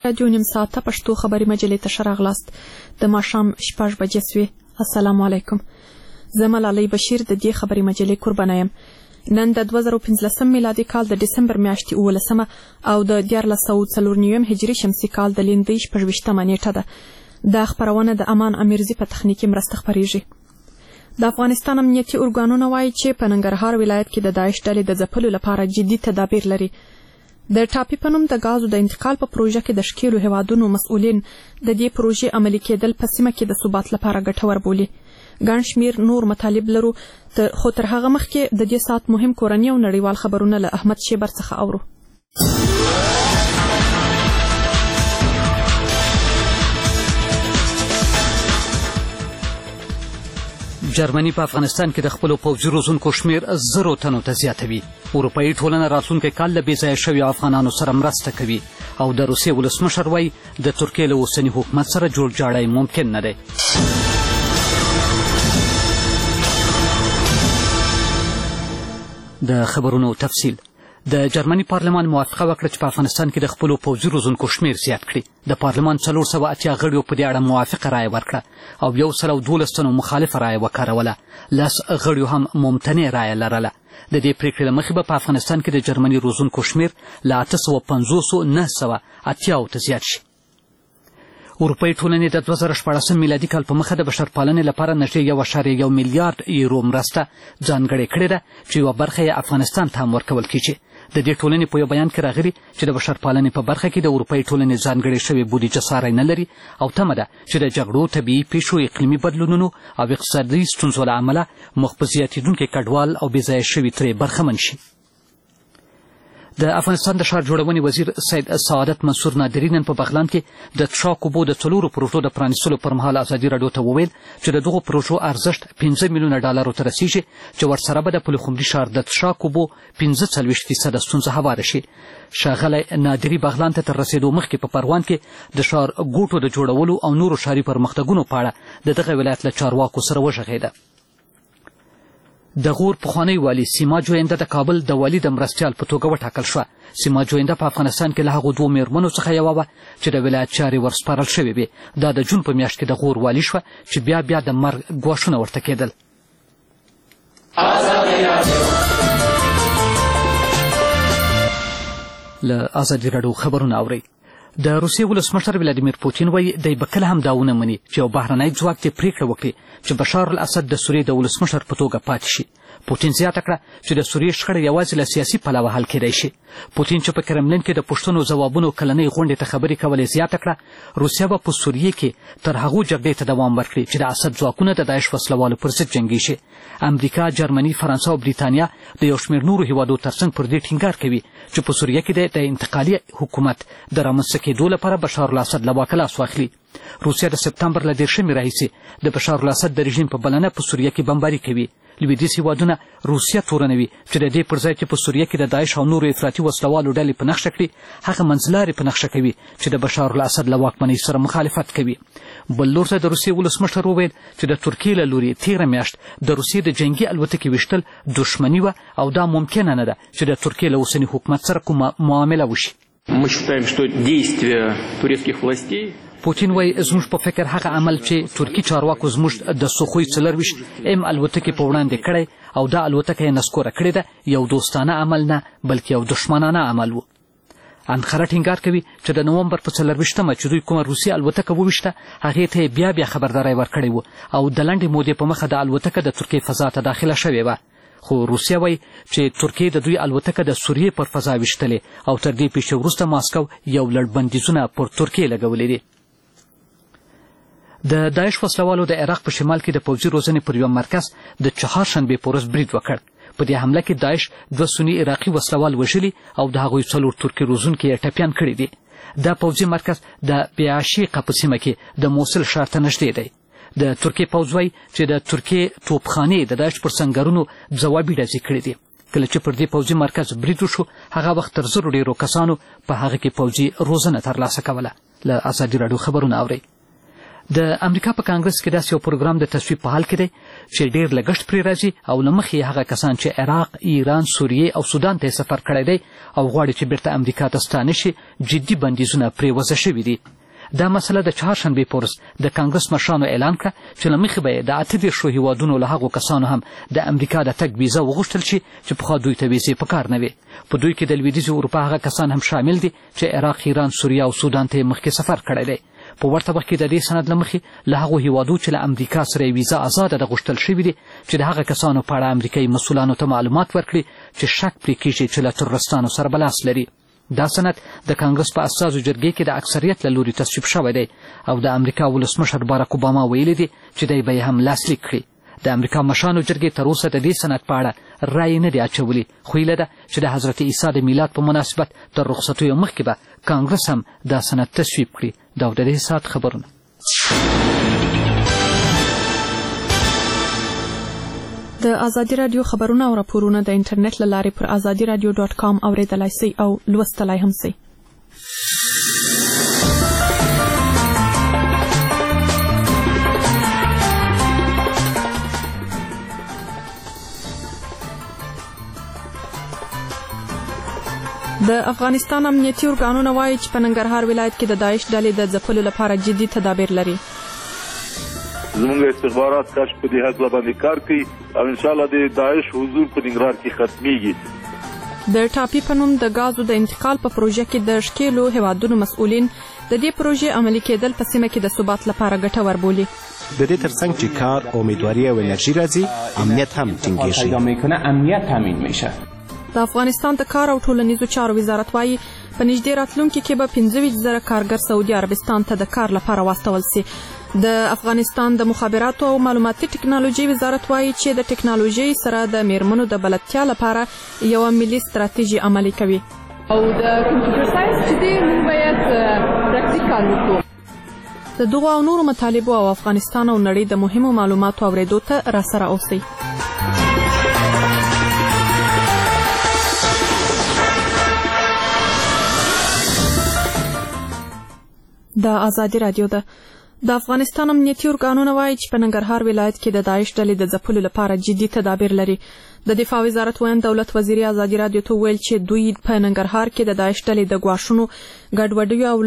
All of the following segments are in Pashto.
رادیو نیم ساعته پښتو خبري مجلې ته ښه راغلاست. د ماښام 6 بجې سوې. السلام علیکم. زه ملالۍ بشیر د دې خبري مجلې قربانه یم. نن د 2015 میلادي کال د ډسمبر میاشتې 18 او د 1449 هجري شمسي کال د لیندۍ 26 نیټه ده. دا خبرونه د امان امیرزي په تخنیکي مرسته خبريږي. د افغانستان امنیتي ارګانونه وایي چې په ننګرهار ولایت کې د داعش ډلې د ځپلو لپاره جدي تدابیر لري. د ټاپي په نوم د غازو د انتقال په پروژه کې د شکیلو هیوادونو مسؤلین د دې پروژې عملي کېدل په سیمه کې د ثبات لپاره ګټور بولي. ګڼ شمېر نور مطالب لرو، خو تر هغه مخکې د دې ساعت مهم کورني او نړیوال خبرونه له احمد شیبر څخه اورو. جرمني په افغانستان کې د خپلو پوځي روزونکو شمېر 1000 تنو ته زیاتوي. اروپایي ټولنه راتلونکی کال له بېځایه شویو افغانانو سره مرسته کوي او د روسیې ولسمشر وایي د ترکیې له اوسني حکومت سره جوړجاړی ممکن نه دی. د خبرونو تفصیل. د جرمني پارلمان موافقه وکړه چې په افغانستان کې د خپلو پوځي روزونکو شمېر زیات کړي. د پارلمان 480 غړیو په دې اړه موافقه رایه ورکړه او 112 تنو مخالفه رایه وکاروله. 10 غړیو هم ممتنع رایه لرله. د دې پریکړې له مخې به په افغانستان کې د جرمني روزونکو شمېر له 850 980 ته زیات شي. اروپایي ټولنې د 2014 میلادي کال په مخه د بشرپالنې لپاره نږدې 1.1 میلیارډ یورو مرسته ځانګړې کړې ده چې یوه برخه یې افغانستان ته هم ورکول کیږي. د دې ټولنې په یو بیان کې راغلي چې د بشرپالنې په برخه کې د اروپایي ټولنې ځانګړې شوې بودیجه ساری نه لري او تمه ده چې د جګړو، طبیعي پیښو، اقلیمي بدلونونو او اقتصادي ستونزو له امله مخ په زیاتېدونکي کډوال او بېځایه شوي ترې برخمن شي. د افغانستان د ښار جوړونې وزیر سید سعادت منصور نادري نن په بغلان کې د څښاک اوبو د 4 پروژو د پرانیستلو پر مهال ازادي راډیو ته وویل چې د دغو پروژو ارزښت 15 میلیونه ډالرو ته رسیږي چې ورسره به د پلخمري ښار د څښاک اوبو 45% ستونزه هواره شي. ښاغلی نادري بغلان ته تر رسېدو مخکې په پروان کې د ښار ګوټو د جوړولو او نورو ښاري پرمختګونو په اړه د دغه ولایت له چارواکو سره وغږېده. د غور پخوانی والي سیما جوینده د کابل د والي د مرستیال په توګه وټاکل شوه. سیما جوینده په افغانستان کې له هغو 2 مېرمنو څخه یوه وه چې د ولایت چارې ورسپارل شوې وې. دا د جون په میاشت کې د غور والي شوه چې بیا د مرګ ګواښونه ورته کېدل. له ازادي راډیو خبرونه اورئ. د روسیې ولسمشر ولادیمیر پوتین وایي دی به کله هم دا ونه مني چې یو بهرنی ځواک دې پریکړه وکړي چې بشار الاسد د سوریې د ولسمشر په توګه پاتې شي. پوتین زیاته کړه چې د سوریې شخړه یوازې له سیاسي پلوه حل کېدی شي. پوتین چې په کرملین کې د پوښتنو ځوابونو کلنۍ غونډې ته خبرې کولې زیاته کړه روسیه به په سوریې کې تر هغو جګړې ته دوام ورکړي چې د اسد ځواکونه د داعش وسلوالو پر ضد جنګېږي. امریکا، جرمني، فرانسه او بریتانیا د یو شمېر نورو هیوادو ترڅنګ پر دې ټینګار کوي چې په سوریه کې د انتقالي حکومت د رامنځته کېدو لپاره بشار الاسد له واکه لاس واخلي. روسیه د سپتمبر له 10 راهیسې د بشار الاسد د رژیم په بلنه په سوریه کې بمباري کوي. لویدیځ هیوادونه روسیه تورنوي چې د دې پر ځای چې په سوریه کې د داعش او نورو افراطي وسلوالو ډلې په نښه کړي هغه منځلارې په نښه کوي چې د بشار الاسد له واکمنۍ سره مخالفت کوي. بل لور ته د روسیې ولسمشر وویل چې د ترکیې له لوري تېره میاشت د روسیې د جنګي الوتکې ویشتل دښمني وه او دا ممکنه نه ده چې د ترکیې له اوسني حکومت سره کومه معامله وشي. پوتین وایي زموږ په فکر هغه عمل چې ترکي چارواکو زموږ د سوخوی 24 الوتکې په وړاندې کړی او دا الوتکه یې نسکوره کړې ده یو دوستانه عمل نه بلکې یو دښمنانه عمل و. انقره ټینګار کوي چې د نومبر په 24 چې دوی کومه روسي الوتکه وویشته هغې ته یې بیا خبرداری ورکړی و او د لنډې مودې په مخه د الوتکه د ترکیې فضا ته داخله شوې وه. خو روسیه وایي چې ترکیې د دوی الوتکه د سوریې پر فضا ویشتلې او تر دې پیښې وروسته ماسکو یو لړ بندیزونه پر ترکیې لګولي دي. د داعش وسلوالو د عراق په شمال کې د پوځي روزنې پر یو مرکز د چهارشنبې په ورځ برید وکړ. په دې حمله کې داعش 2 سني عراقي وسلوال وژلي او د هغوی 4 ترکي روزونکي یې ټپیان کړي دي. دا پوځي مرکز د بیعشیقه په سیمه کې د موصل ښار ته نږدې دی. د ترکیې پوځ وایي چې د ترکیې توپخانې د داعش پر سنګرونو ځوابي ډزې کړي دي. کله چې پر دې پوځي مرکز برید وشو هغه وخت تر 100 ډېرو کسانو په هغه کې پوځي روزنه ترلاسه کوله. له ازادي راډیو خبرونه اورئ. د امریکا په کانګرس کې داسې یو پروګرام د تصویب په حال کې دی چې ډېر لګښت پرې راځي او له مخې هغه کسان چې عراق، ایران، سوریې او سودان ته سفر کړی دی او غواړي چې بیرته امریکا ته ستانه شي جدي بندیزونه پرې وضع شوي دي. دا مسله د چهارشنبې په ورځ د کانګرس مشرانو اعلان کړه چې له مخې به یې د 38 هیوادونو له هغو کسانو هم د امریکا د تګ ویزه وغوښتل شي چې پخوا دوی ته ویزې په کار نه وې. په دوی کې د لویدیځې اروپا هغه کسان هم شامل دي چې عراق، ایران، سوریه او سودان ته یې مخکې سفر کړی دی. په ورته وخت کې د دې سند له مخې له هغو هیوادو چې له امریکا سره یې ویزه ازاده ده غوښتل شوي دي چې د هغه کسانو په اړه امریکایي مسؤلانو ته معلومات ورکړي چې شک پرې کېږي چې له ترورستانو سره به لاس لري. دا سند د کانګرس په اساسو جرګې کې د اکثریت له لوري تصویب شوی دی او د امریکا ولسمشر باراک اوباما ویلي دي چې دی به یې هم لاسلیک کړي. د امریکا مشرانو جرګې تر اوسه د دې سند په اړه رایې نه دي اچولي، خو هیله ده چې د حضرت عیسی د میلاد په مناسبت تر رخصتیو مخکې به کانګرس هم دا سند تصویب کړي. دا د دې ساعت خبرونه. د ازادي رادیو خبرونه او راپورونه د انټرنیټ له لارې پر azadiradio.com اوریدلای شئ او لوستلای هم شئ. د افغانستان امنیتي ارګانونه وایي چې په ننګرهار ولایت کې د داعش ډلې د ځپلو لپاره جدي تدابیر لري. زموږ استخبارات کشف په دې هکله باندې کار کوي او انشاءالله د داعش حضور په ننګرهار کې ختمیږي. د ټاپي په نوم د غازو د انتقال په پروژه کې د ښکېلو هیوادونو مسؤلین د دې پروژې عملي کېدل په سیمه کې د ثبات لپاره ګټور بولي. د دې ترڅنګ چې کار، امیدواري او انرژي راځي، امنیت هم ټینګېږي. د افغانستان د کار او ټولنیزو چارو وزارت وایي په نږدې راتلونکي کې به 25,000 کارګر سعودي عربستان ته د کار لپاره واستول شي. د افغانستان د مخابراتو او معلوماتي ټکنالوژي وزارت وایي چې د ټکنالوژي سره د میرمنو د بلدتیا لپاره یو ملي ستراتیژي عملي کوي. او د کمپیوټر ساينس چې دی موږ باید پریکټیکال وکړو. د دغو او نورو مطالبو او افغانستان او نړۍ د مهمو معلوماتو اوریدو ته راسره اوسئ. د ازادي رادیو ده. د افغانستان امنیتي ارګانونه وایي چې په ننګرهار ولایت کې د داعش ډلې د ځپلو لپاره جدي تدابیر لري. د دفاع وزارت ویاند دولت وزیري ازادي رادیو ته ویل چې دوی په ننګرهار کې د داعش ډلې د ګواښونو، ګډوډیو او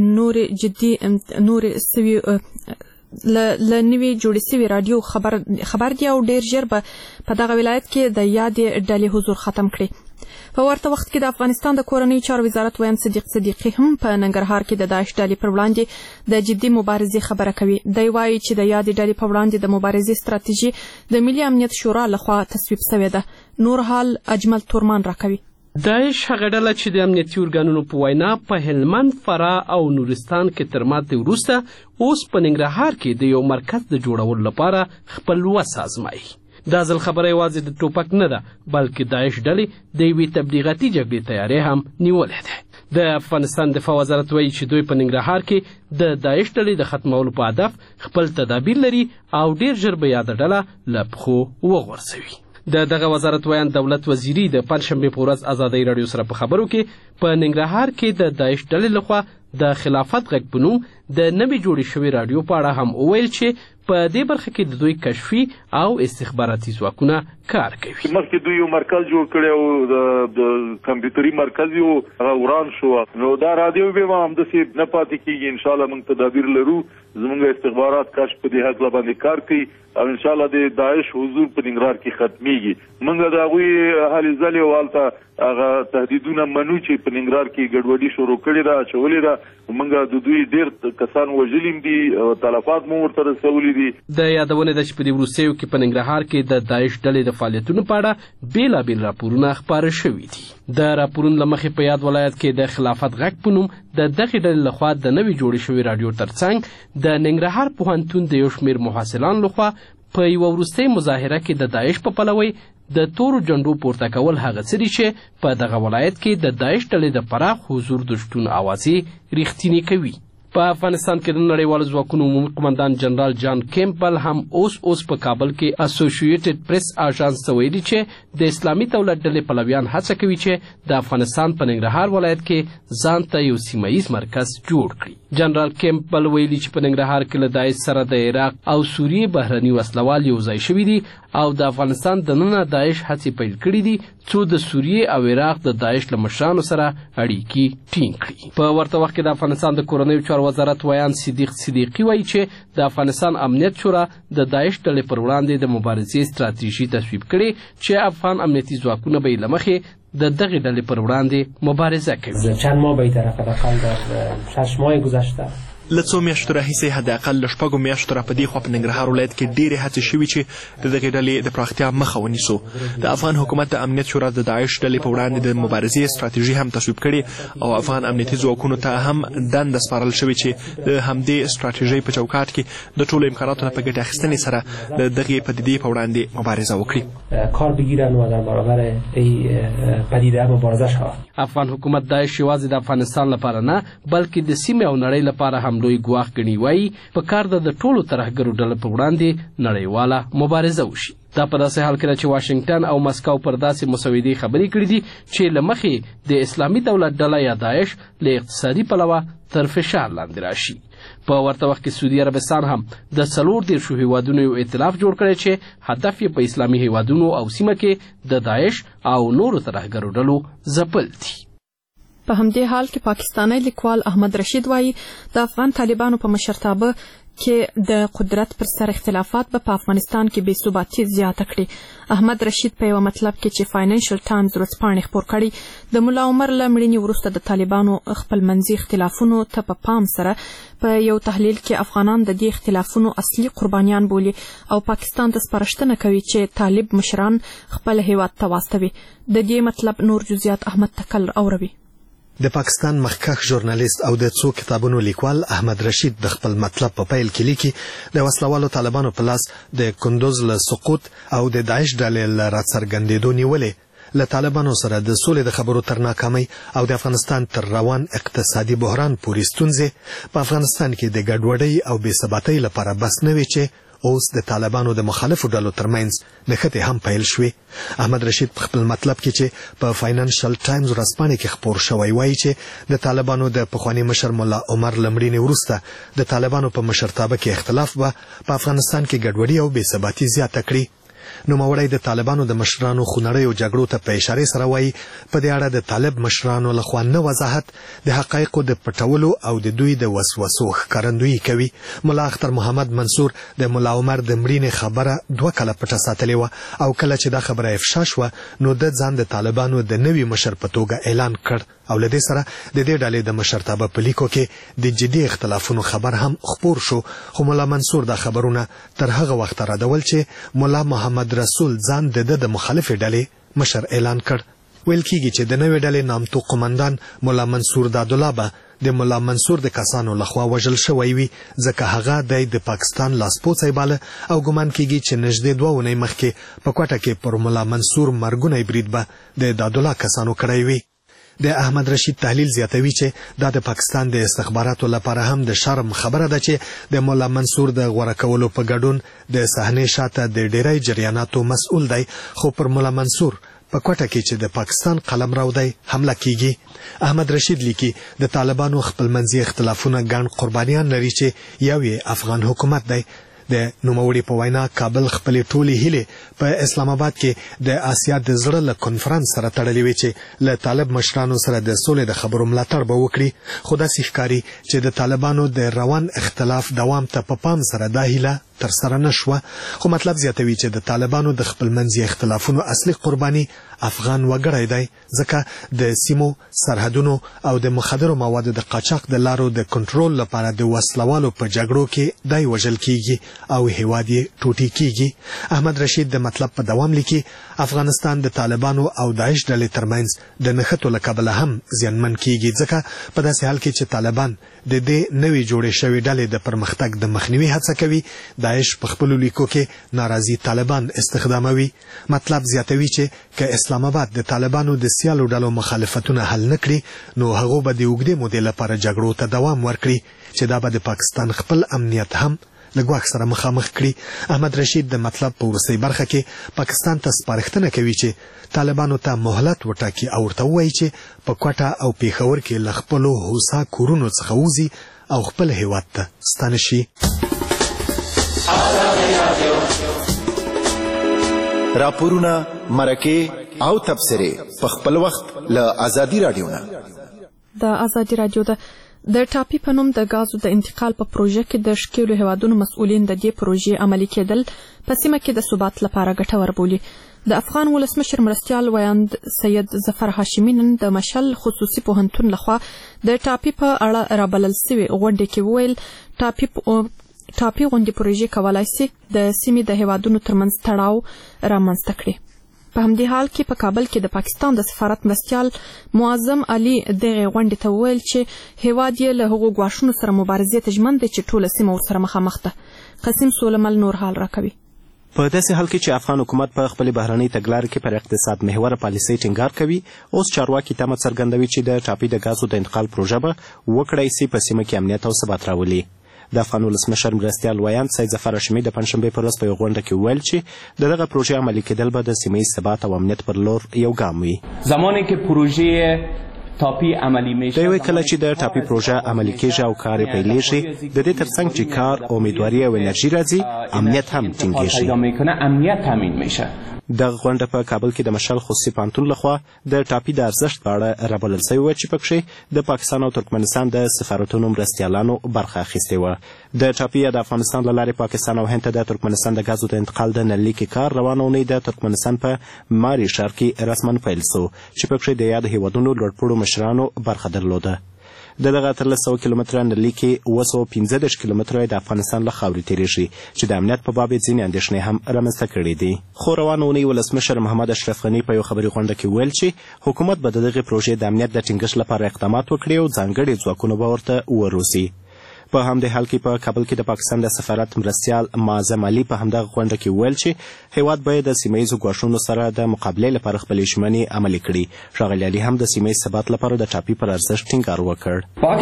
له نوي جوړې سوي رادیو خبر دي او ډیر ژر به په دغه ولایت کې د یادې ډلې حضور ختم کړي. په ورته وخت کې د افغانستان د کورنیو چارو وزارت ویاند صدیق صدیقي هم په ننګرهار کې د داعش ډلې پر وړاندې د جدي مبارزې خبره کوي. دی وایي چې د یادې ډلې په وړاندې د مبارزې ستراتیژي د ملي امنیت شورا لخوا تصویب شوې ده. نور حال اجمل تورمان راکوي. داعش هغه ډله چې د امنیتي ارګانونو په وینا په هلمند، فراه او نورستان کې تر ماتې وروسته اوس په ننګرهار کې د یو مرکز د جوړولو لپاره خپل وس آزمایي. دا ځل خبره یوازې د ټوپک نه ده، بلکې داعش ډلې د یوې تبلیغاتي جګړې تیاری هم نیولې ده. د افغانستان دفاع وزارت وایي چې دوی په ننګرهار کې د داعش ډلې د ختمولو په هدف خپل تدابیر لري او ډیر ژر به یاده ډله له پښو وغورځوي. دغه وزارت ویاند دولت وزیري د پنجشنبې په ورځ ازادۍ راډیو سره په خبرو کې په ننګرهار کې د داعش ډلې لخوا د خلافت غږ په نوم د نوې جوړې شوې راډیو په اړه هم وویل چې په دې برخه کې د دوی کشفي او استخباراتي ځواکونه کار کوي. مخکې دوی یو مرکز جوړ کړی او د کمپیوټري مرکز یو هغه وران شو، نو دا راډیو به همداسې نه پاتې کېږي. انشاءالله موږ تدابیر لرو. زموږ استخبارات کشف په دې هکله باندې کار کوي او انشاءالله د داعش حضور په ننګرهار کې ختمیږي. موږ د هغوی هلې ځلې او هلته هغه تهدیدونه منو چې په ننګرهار کې ګډوډي شروع کړې ده، اچولې ده. موږ د دوی ډېر کسان وژلي دي او تلفات مو ورته رسولي دي. د یادونه ده چې په دې وروستیو کې په ننګرهار کې د داعش ډلې د فعالیتونو په اړه بېلابېل راپورونه خپاره شوي دي. د راپورونو له مخې په یاد ولایت کې د خلافت غږ په نوم د دغې ډلې لخوا د نوې جوړې شوې راډیو ترڅنګ د ننګرهار پوهنتون د یو شمېر محصلانو لخوا په یوه وروستۍ مظاهره کې د داعش په پلوۍ د تورو جنډو پورته کول هغه څه دي چې په دغه ولایت کې د داعش ډلې د پراخ حضور د شتون اوازې رښتینې کوي. په افغانستان کې د نړیوالو ځواکونو عمومي قومندان جنرال جان کیمپل هم اوس په کابل کې اسوسییټډ پریس اژانس ته ویلي چې د اسلامي دولت ډلې پلویان هڅه کوي چې د افغانستان په ننګرهار ولایت کې ځان ته یو سیمه ییز مرکز جوړ کړي. جنرال کیمپل ویلي چې په ننګرهار کې له داعش سره د عراق او سوریې بهرني وسلوال یو ځای شوي دي او د افغانستان دننه داعش هڅې پیل کړي دي څو د سوریې او عراق د داعش له مشرانو سره اړیکې ټینګ کړي. په ورته وخت کې د افغانستان د کورنیو چارو وزارت ویان صدیق صدیقي وایي چې د افغانستان امنیت شورا د داعش ډلې پر وړاندې د مبارزې ستراتیژي تصویب کړي چې افغان امنیتي ځواکونه به یې له مخې د دغې ډلې پر وړاندې مبارزه کوي. چند ماه به طرف حداقل در 6 ماه گذشته له څو میاشتو راهیسې حداقل له 6 میاشتو را په دې خوا په ننګرهار ولایت کې ډېرې هڅې شوي چې د دغې ډلې د پراختیا مخه ونیسو. د افغان حکومت د امنیت شورا د داعش ډلې په وړاندې د مبارزې ستراتیژي هم تصویب کړې او افغان امنیتي ځواکونو ته هم دنده سپارل شوې چې د همدې ستراتیژۍ په چوکاټ کې د ټولو امکاناتو په ګټې اخیستنې سره د دغې پدیدې په وړاندې مبارزه وکړي. کار بگیرن و در برابر این پدیده مبارزه شود. افغان حکومت داعش یوازې د افغانستان لپاره نه بلکې د سیمې او نړۍ لپاره هم لوی ګواښ ګڼي. وایي په کار د ټولو ترهګرو ډلو په وړاندې نړیواله مبارزه وشي. دا په داسې حال کې ده چې واشنګټن او مسکو پر داسې مسودې خبرې کړې دي چې له مخې د اسلامي دولت ډله یا داعش له اقتصادي پلوه تر فشار لاندې راشي. په ورته وخت کې سعودي عربستان هم د 40 هیوادونو یو ائتلاف جوړ کړی چې هدف یې په اسلامي هیوادونو او سیمه کې د داعش او نورو ترهګرو ډلو ځپل دي. په همدې حال کې پاکستانی لیکوال احمد رشید وایي د افغان طالبانو په مشرتابه کې د قدرت پر سر اختلافات به په افغانستان کې بې ثباتي زیاته کړي. احمد رشید په یو مطلب کې چې فاینانشل ټایمز ورځپاڼې خپور کړي د ملا عمر له مړینې وروسته د طالبانو خپلمنځي اختلافونو ته په پام سره په یو تحلیل کې افغانان د دې اختلافونو اصلي قربانیان بولي او پاکستان ته سپارښتنه کوي چې طالب مشران خپل هیواد ته واستوي. د دې مطلب نور جزئیات احمد تکل اوروي. د پاکستان مخکښ ژورنالیست او د څو کتابونو لیکوال احمد رشید د خپل مطلب په پیل کې لیکي د وسلوالو طالبانو په لاس د کندوز له سقوط او د داعش ډلې له راڅرګندېدو نیولې له طالبانو سره د سولې د خبرو تر ناکامۍ او د افغانستان تر روان اقتصادي بحران پورې ستونزې په افغانستان کې د ګډوډۍ او بې ثباتۍ لپاره بس نه وي چې اوس د طالبانو د مخالفو ډلو ترمنځ نښتې هم پیل شوې. احمد رشید په خپل مطلب کې چې په فاینانشل ټایمز ورځپاڼې کې خپور شوی وایي چې د طالبانو د پخواني مشر ملا عمر له مړینې وروسته د طالبانو په مشرتابه کې اختلاف به په افغانستان کې ګډوډي او بې ثباتي زیاته کړي. نوموړی د طالبانو د مشرانو خونړیو جګړو ته په اشارې سره وایي په دې اړه د طالب مشرانو لخوا نه وضاحت د حقایقو د پټولو او د دوی د وسوسو ښکارندویي کوي. ملا اختر محمد منصور د ملا عمر د مړینې خبره 2 کاله پټه ساتلې وه او کله چې دا خبره افشا شوه نو د ځان د طالبانو د نوي مشر په توګه اعلان کړ او له دې سره د دې ډلې د مشرتابه په لیکو کې د جدي اختلافونو خبر هم خپور شو. خو ملا منصور دا خبرونه تر هغه وخت راډول چې ملا محمد رسول ځان د مخالفې ډلې مشر اعلان کړ. ویل کېږي چې د نوې ډلې نامتو قومندان ملا منصور دادالله به د ملا منصور د کسانو لخوا وژل شوی وي ځکه هغه د پاکستان لاسپوڅی باله او ګمان کېږي چې نږدې 2 اونۍ مخکې په کوټه کې پر ملا منصور مرګونی برید به د دادالله کسانو کړی وي. د احمد رشید تحلیل زیاتوي چې دا د پاکستان د استخباراتو لپاره هم د شرم خبره ده چې د مولا منصور د غوړه کولو په ګډون د صحنې شاته د ډیری جریاناتو مسؤل دی خو پر مولا منصور په کوټه کې چې د پاکستان قلمرو دی حمله کیږي. احمد رشید لیکي د طالبانو خپلمنځي اختلافونه ګڼ قربانیان لري چې یو یې افغان حکومت دی. د نوموړي په وینا کابل خپلې ټولې هیلې په اسلام آباد کې د آسیا د زړه له کنفرانس سره تړلې وې چې له طالب مشرانو سره د سولې د خبرو ملاتړ به وکړي. خو داسې ښکاري چې د طالبانو د روان اختلاف دوام ته په پام سره دا هیله تر سره نشوه. خو مطلب زیاتوي چې د طالبانو د خپلمنځي اختلافونو اصلي قرباني افغان وګړی دی ځکه د سیمو سرحدونو او د مخدرو موادو د قاچاق د لارو د کنټرول لپاره د وسلوالو په جګړو کې دی وژل کیږي او هیواد یې ټوټې کیږي. احمد رشید د مطلب په دوام لیکي افغانستان د طالبانو او داعش ډلې ترمنځ د نښتو له کبله هم زیانمن کیږي ځکه په داسې حال کې چې طالبان د دې نوې جوړې شوې ډلې د پرمختګ د مخنیوي هڅه کوي داعش په خپل لیکو کې ناراضي طالبان استخداموي. مطلب زیاتوي چې که اسلام آباد د طالبانو د سیالو ډلو مخالفتونه حل نکړي نو هغه به د اوږدې مودې لپاره جګړو ته دوام ورکړي چې دا به د پاکستان خپل امنیت هم له ګواښ سره مخامخ کړي. احمد رشید د مطلب په وروستۍ برخه کې پاکستان ته سپارښتنه کوي چې طالبانو ته مهلت وټاکي او ورته ووایي چې په کوټه او پیښور کې له خپلو هوسا کورونو څخه ووځي او خپل هیواد ته ستانه شي. راپورونه، مرکې او تبصرې په خپل وخت له آزادي رادیو نه. د آزادي رادیو د ټاپي په نوم د غازو د انتقال په پروژه کې د شکیلو هیوادونو مسؤلین د دې پروژې عملي کېدل په سیمه کې د ثبات لپاره ګټور بولي. د افغان ولسمشر مرستیال ویاند سید ظفر هاشمي نن د مشل خصوصي پوهنتون لخوا د ټاپي په اړه رابلل سوي غونډه کې وویل ټاپي غونډې پروژې کولای شي د سیمې د هیوادونو ترمنځ تړاو رامنځته کړي. په همدې حال کې په کابل کې د پاکستان د سفارت مرستیال معظم علي دغه غونډې ته وویل چې هیواد یې له هغو ګواښونو سره مبارزې ته ژمن دی چې ټوله سیمه ورسره مخامخ ده. قاسم سولمل نور حال راکوي. په داسې حال کې چې افغان حکومت په خپل بهرنۍ تګلارې کې پر اقتصاد محوره پالیسۍ ټینګار کوي، اوس چارواکي تمه څرګندوي چې د ټاپي د غازو د انتقال پروژه به وکړای شي په سیمه کې امنیت او ثبات راولي. د افغان ولسمشر مرستیال ویاند سید ظفر هاشمي د پنجشنبې پر ورځ په یوه غونډه کې وویل چې د دغه پروژې عملي کېدل به د سیمه ییز ثبات او امنیت پر لور یو ګام وي. زمانی که پروژه تاپی عملی میشه، دوی کله چې د ټاپي پروژه عملي کېږي او کار یې پیلېږي، د دې ترڅنګ چې کار، امیدواري او انرژي راځي، امنیت هم ټینګېږي. امنیت تامین میشه. دغه غونډه په کابل کې د مشل خصوصي پوهنتون لخوا د ټاپي د ارزښت په اړه رابلل سوې وه چې پکښې د پاکستان او ترکمنستان د سفارتونو مرستیالانو برخه اخیستې وه. د ټاپي یا د افغانستان له لارې پاکستان او هند ته د ترکمنستان د غازو د انتقال د نللیکې کار روانه اونۍ د ترکمنستان په ماري ښار کې رسما پیل سو چې پکښې د یاد هیوادونو لوړپوړو مشرانو برخه درلوده. د دغه 1300 کیلومتره نللیکې 215 کیلومتره د افغانستان له خاورې تېرېږي چې د امنیت په باب یې ځینې اندېښنې هم رامنځته کړي دي. خو روانه اونۍ ولسمشر محمد اشرف غني په یو خبري غونډه کې ویل چې حکومت به د دغې پروژې د امنیت د ټینګښت لپاره اقدامات وکړي او ځانګړي ځواکونه به ورته وروزي. په همدې حال کې په کابل کې د پاکستان د سفارت مرستیال معظم علي په همدغه غونډه کې وویل چې هیواد باید د سیمه ییزو ګواښونو سره د مقابلې لپاره خپلې ژمنې عملي کړي. ښاغلي علي هم د سیمه ییز ثبات لپاره د ټاپي پر ارزښت ټینګار وکړ.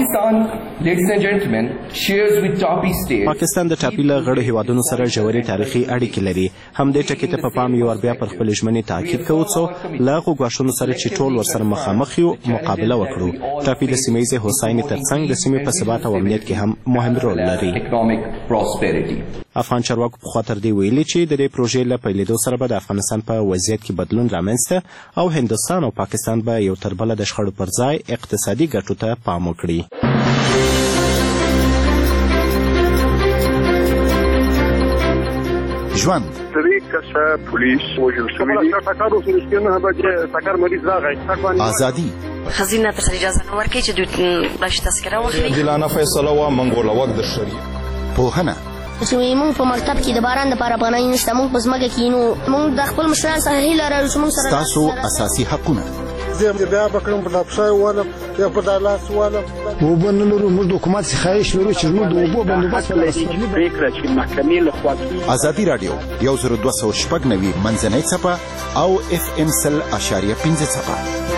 پاکستان د ټاپي له غړو هیوادونو سره ژورې تاریخي اړیکې لري. همدې ټکي ته په پام یو ور بیا پر خپلې ژمنې تاکید کوو څو له هغو ګواښونو سره چې ټول ورسره مخامخ یو مقابله وکړو. ټاپي د سیمه ییزې هوساینې ترڅنګ د سیمې په ثبات او امنیت کې هم مهم رول لري. افغان چارواکو پخوا تر دې ویلي چې د دې پروژې له پیلېدو سره به د افغانستان په وضعیت کې بدلون رامنځته او هندوستان او پاکستان به یو تر بله د شخړو پر ځای اقتصادي ګټو ته پام وکړي. ژوند آزادي خزینه ته اجازه نه ورکړي چې دوی بلش تذکره واخلي. عادلانه فیصله و منګوله وخت د شریعت پوهنه چې موږ په مکتب کې د باران لپاره پناه نشته، موږ په ځمکه کې نو موږ د خپل مشران څخه هیله لرو چې موږ سره ستاسو اساسي حقونه. زه بیا بکړم په دپشای ولم یا په دالاس ولم اوبه نه لرو. موږ د حکومت څخه خواهش لرو چې موږ د اوبو بندوبست پرېکړه چې محکمې لخوا کېږي. ازادي راډیو 10290 منځنۍ څپه او FM 100.5 څپه.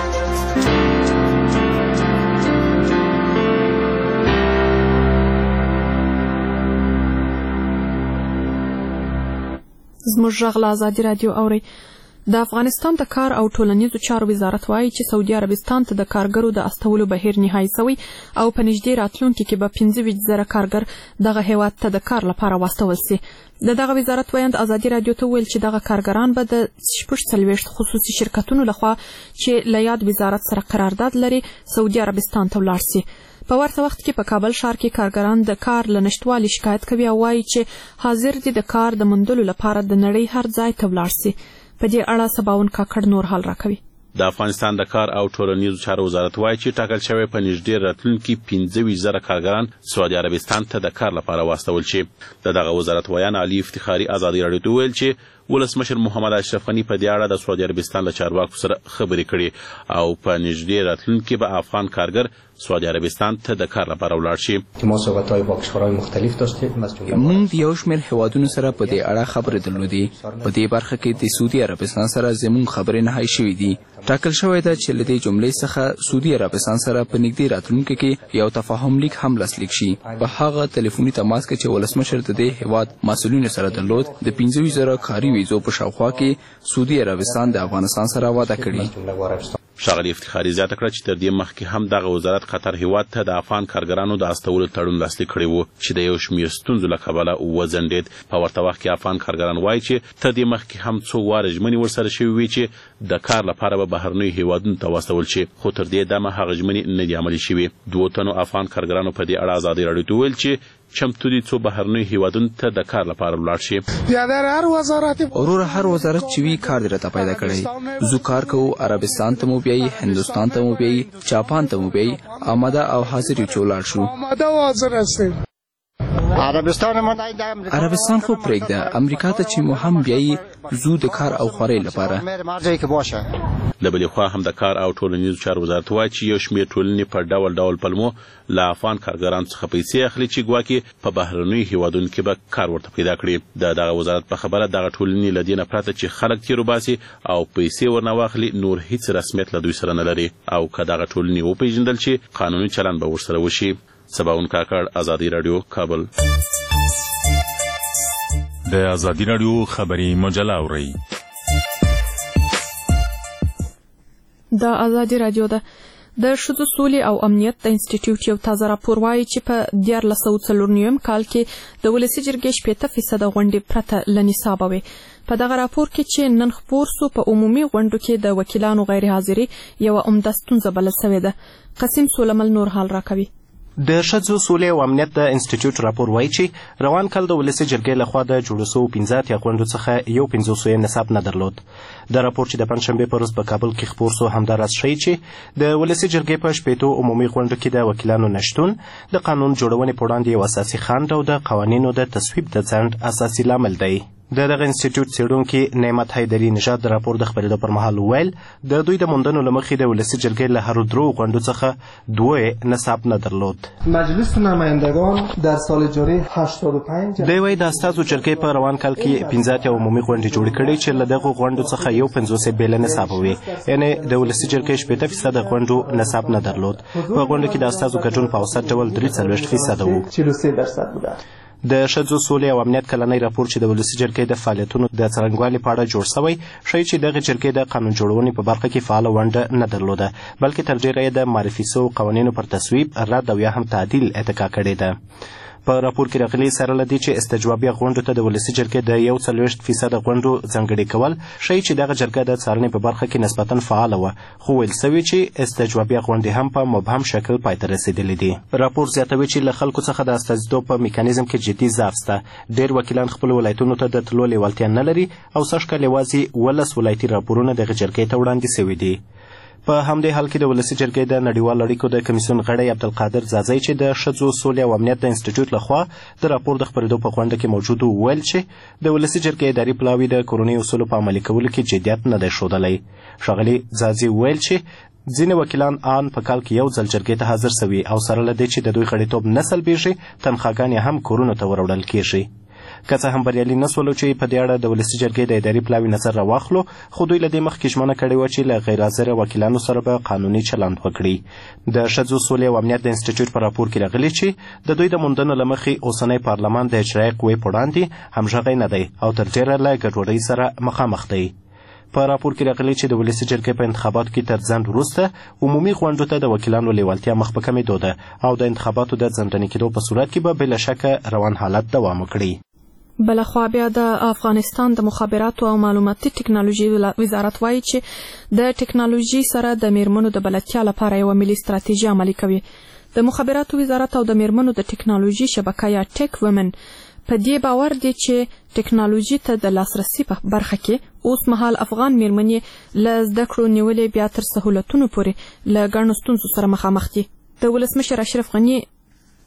زموږ غږ له آزادي راډیو اورئ. د افغانستان د کار او ټولنیزو چارو وزارت وایي چې سعودي عربستان ته د کارګرو د استولو بهیر نهایي سوی او په نږدې راتلونکي کې به 25,000 کارګر دغه هیواد ته د کار لپاره واستول سي. د دغه وزارت ویاند آزادي راډیو ته ویل چې دغه کارګران به د 46 خصوصي شرکتونو لخوا چې له یاد وزارت سره قرارداد لري سعودي عربستان ته ولاړ سي. په ورته وخت کې په کابل ښار کې کارګران د کار له نشتوالي شکایت کوي او وایي چې حاضر دي د کار د موندلو لپاره د نړۍ هر ځای ته ولاړ سي. په دې اړه سباون کاکړ نور حال راکوي. د افغانستان د کار او ټولنیزو چارو وزارت وایي چې ټاکل شوی په نږدې راتلونکي 15,000 کارګران سعودي عربستان ته د کار لپاره واستول شي. د دغه وزارت ویان علي افتخاري آزادي راډیو ته ویل چې ولسمشر محمد اشرف غني په دې اړه د سعودي عربستان له چارواکو سره خبرې کړې او په نږدې راتلونکي به افغان کارګر سعودي عربستان ته د کار لپاره ولاړ شي. ما صحبت‌های با کشورهای مختلف داشتیم. موږ د یو شمېر هیوادونو سره په دې اړه خبرې درلودې. په دې برخه کې د سعودي عربستان سره زموږ خبرې نهایی شوې دي. ټاکل شوی ده چې له دې جملې څخه سعودي عربستان سره په نږدې راتلونکي کې یو تفاهم لیک هم لاسلیک شي. په هغه ټلیفوني تماس کې چې ولسمشر د دې هیواد مسؤلینو سره درلود د 15,000 کاري ویزو په شاوخوا کې سعودي عربستان د افغانستان سره وعده کړې. ښاغلي افتخاري زیاته کړه چې تر دې مخکې هم دغه وزارت قطر هیواد ته د افغان کارګرانو د استولو تړون لاسلیک کړی و چې د یو شمېر ستونزو له کبله وځنډېد. په ورته وخت کې افغان کارګران وایي چې تر دې مخکې هم څو واره ژمنې ورسره شوې وې چې د کار لپاره به بهرنیو هیوادونو ته واستول شي، خو تر دې دمه هغه ژمنې نه دي عملي شوې. 2 تنو افغان کارګرانو په دې اړه ازادي راډیو ته وویل چې چمتو دي څو بهرنیو هیوادونو ته د کار لپاره ولاړ شي. وروره هر وزارت چې وي کار دې راته پیدا کړی. زو کار کوو، عربستان ته مو بیایي، هندوستان ته مو بیایي، جاپان ته مو بیایي. آماده او حاضر یو چې ولاړ شو. عربستان خو پرېږده، امریکا ته چې مو هم بیایي زو د کار او خورۍ لپاره. د بلې خوا هم د کار او ټولنیزو چارو وزارت وایي چې یو شمېر ټولنې په ډول ډول پلمو له افغان کارګرانو څخه پیسې اخلي چې ګواکې په بهرنیو هیوادونو کې به کار ورته پیدا کړي. د دغه وزارت په خبره دغه ټولنې له دې نه پرته چې خلک تیر وباسي او پیسې ورنه واخلي نور هیڅ رسمیت له دوی سره نه لري او که دغه ټولنې وپېژندل شي قانوني چلند به ورسره وشي. سباون کاکړ، ازادي راډیو، کابل. د ازادي راډیو خبري مجله اورئ. د ازادي راډیو د ښځو سولې او امنیت د انسټیټیوټ یو تازه راپور وایي چې په 1449 کال کې د ولسي جرګې 80% غونډې پرته له نصابه وې. په دغه راپور کې چې نن خپور سو په عمومي غونډو کې د وکیلانو غیر حاضري یوه عمده ستونزه بلل سوې ده. قسیم سولمل نور حال راکوي. د ښځو سولې او امنیت د انسټیټیوټ راپور وایي چې روان کال د ولسي جرګې لخوا د جوړو سوو 15 اتیا غونډو څخه یو 50 نصاب نه درلود. د راپور چې د پنجشنبې په ورځ په کابل کې خپور سو همدا راز ښیي چې د ولسي جرګې په 80 عمومي غونډو کې د وکیلانو نشتون د قانون جوړونې په وړاندې یو اساسي خنډ او د قوانینو د تصویب د ځنډ اساسي لامل دی. د دغه انسټیټیوټ څېړونکي نعمت حیدري نژاد د راپور د خپرېدو پر مهال وویل د دوی د موندنو له مخې د ولسي جرګې له هرو 3 غونډو څخه 2 نصاب نه درلود. مجلس نمایندگان در سال جاری 85 دوی وایي د استازو جرګې په روان کال کې 15 عمومي غونډې جوړې کړې چې له دغو غونډو څخه یو 50 بې له نصابه وې، یعنې د ولسي جرګې 80% غونډو نصاب نه درلود. په غونډو کې د استازو ګډون په اوسط ډول 43% و. 43% بوده. د ښځو سولې او امنیت کلنی راپور چې د ولسي جرګې د فعالیتونو د څرنګوالي په اړه جوړ شوی ښیي چې دغه جرګې د قانون جوړونې په برخه کې فعاله ونډه نه درلوده، بلکې تر ډیره یې د معرفي سوو قوانینو پر تصویب، رد او یا هم تعدیل اتکا کړې ده. په راپور کې راغلي سره له دې چې استجوابي غونډو ته د ولسي جرګې د 41% غونډو ځانګړي کول ښیي چې دغه جرګه د څارنې په برخه کې نسبتا فعاله وه، خو ویل سوي چې استجوابي غونډې هم په مبهم شکل پای ته رسېدلې دي. راپور زیاتوي چې له خلکو څخه د استازیتوب په میکانیزم کې جدي ضعف شته. ډېر وکیلان خپلو ولایتونو ته د تلو لیوالتیا نه لري او سږ کال یوازې 12 ولایتي راپورونه دغه جرګې ته وړاندې سوي دي. په همدې حال کې د ولسي جرګې د نړیوالو اړیکو د کمیسیون غړی عبدالقادر زازی چې د ښځو سولې او امنیت د انسټیټیوټ لخوا د راپور د خپرېدو په غونډه کې موجود وویل چې د ولسي جرګې اداري پلاوي د کورنۍ اصولو په عملي کولو کې جدیت نه دی ښودلی. ښاغلي زازی وویل چې ځینې وکیلان آن په کال کې یو ځل جرګې ته حاضر سوي او سره له دې چې د دوی غړیتوب نه سلبېږي تنخواګانې هم کورونو ته وروړل کېږي. که څه هم بریالي نه سولو چې په دې اړه د ولسي جرګې د اداري پلاوي نظر راواخلو، خو دوی له دې مخکې ژمنه کړې وه چې له غیر حاضره وکیلانو سره به قانوني چلند وکړي. د ښځو سولې او امنیت د انسټیټیوټ په راپور کې راغلي چې د دوی د موندنو له مخې اوسنی پارلمان د اجرایي قوې په وړاندې همغږی نه دی او تر ډېره له ګډوډۍ سره مخامخ دی. په راپور کې راغلي چې د ولسي جرګې په انتخاباتو کې تر ځنډ وروسته عمومي غونډو ته د وکیلانو لیوالتیا مخ په کمېدو ده او د انتخاباتو د ځنډنې کېدو په صورت کې به بله شکه روان حالت دوام وکړي. بلخوا بیا د افغانستان د مخابراتو او معلوماتي ټکنالوژي وزارت وایي چې د ټکنالوژي سره د میرمنو د بلدتیا لپاره یوه ملي ستراتیژي عملي کوي. د مخابراتو وزارت او د میرمنو د ټکنالوژي شبکه یا ټیک ومن په دې باور دي چې ټکنالوژي ته د لاسرسي په برخه کې اوس مهال افغان میرمنې له زده کړو نیولې بیا تر سهولتونو پورې له ګڼو ستونزو سره مخامخ دي. د ولسمشر اشرف غني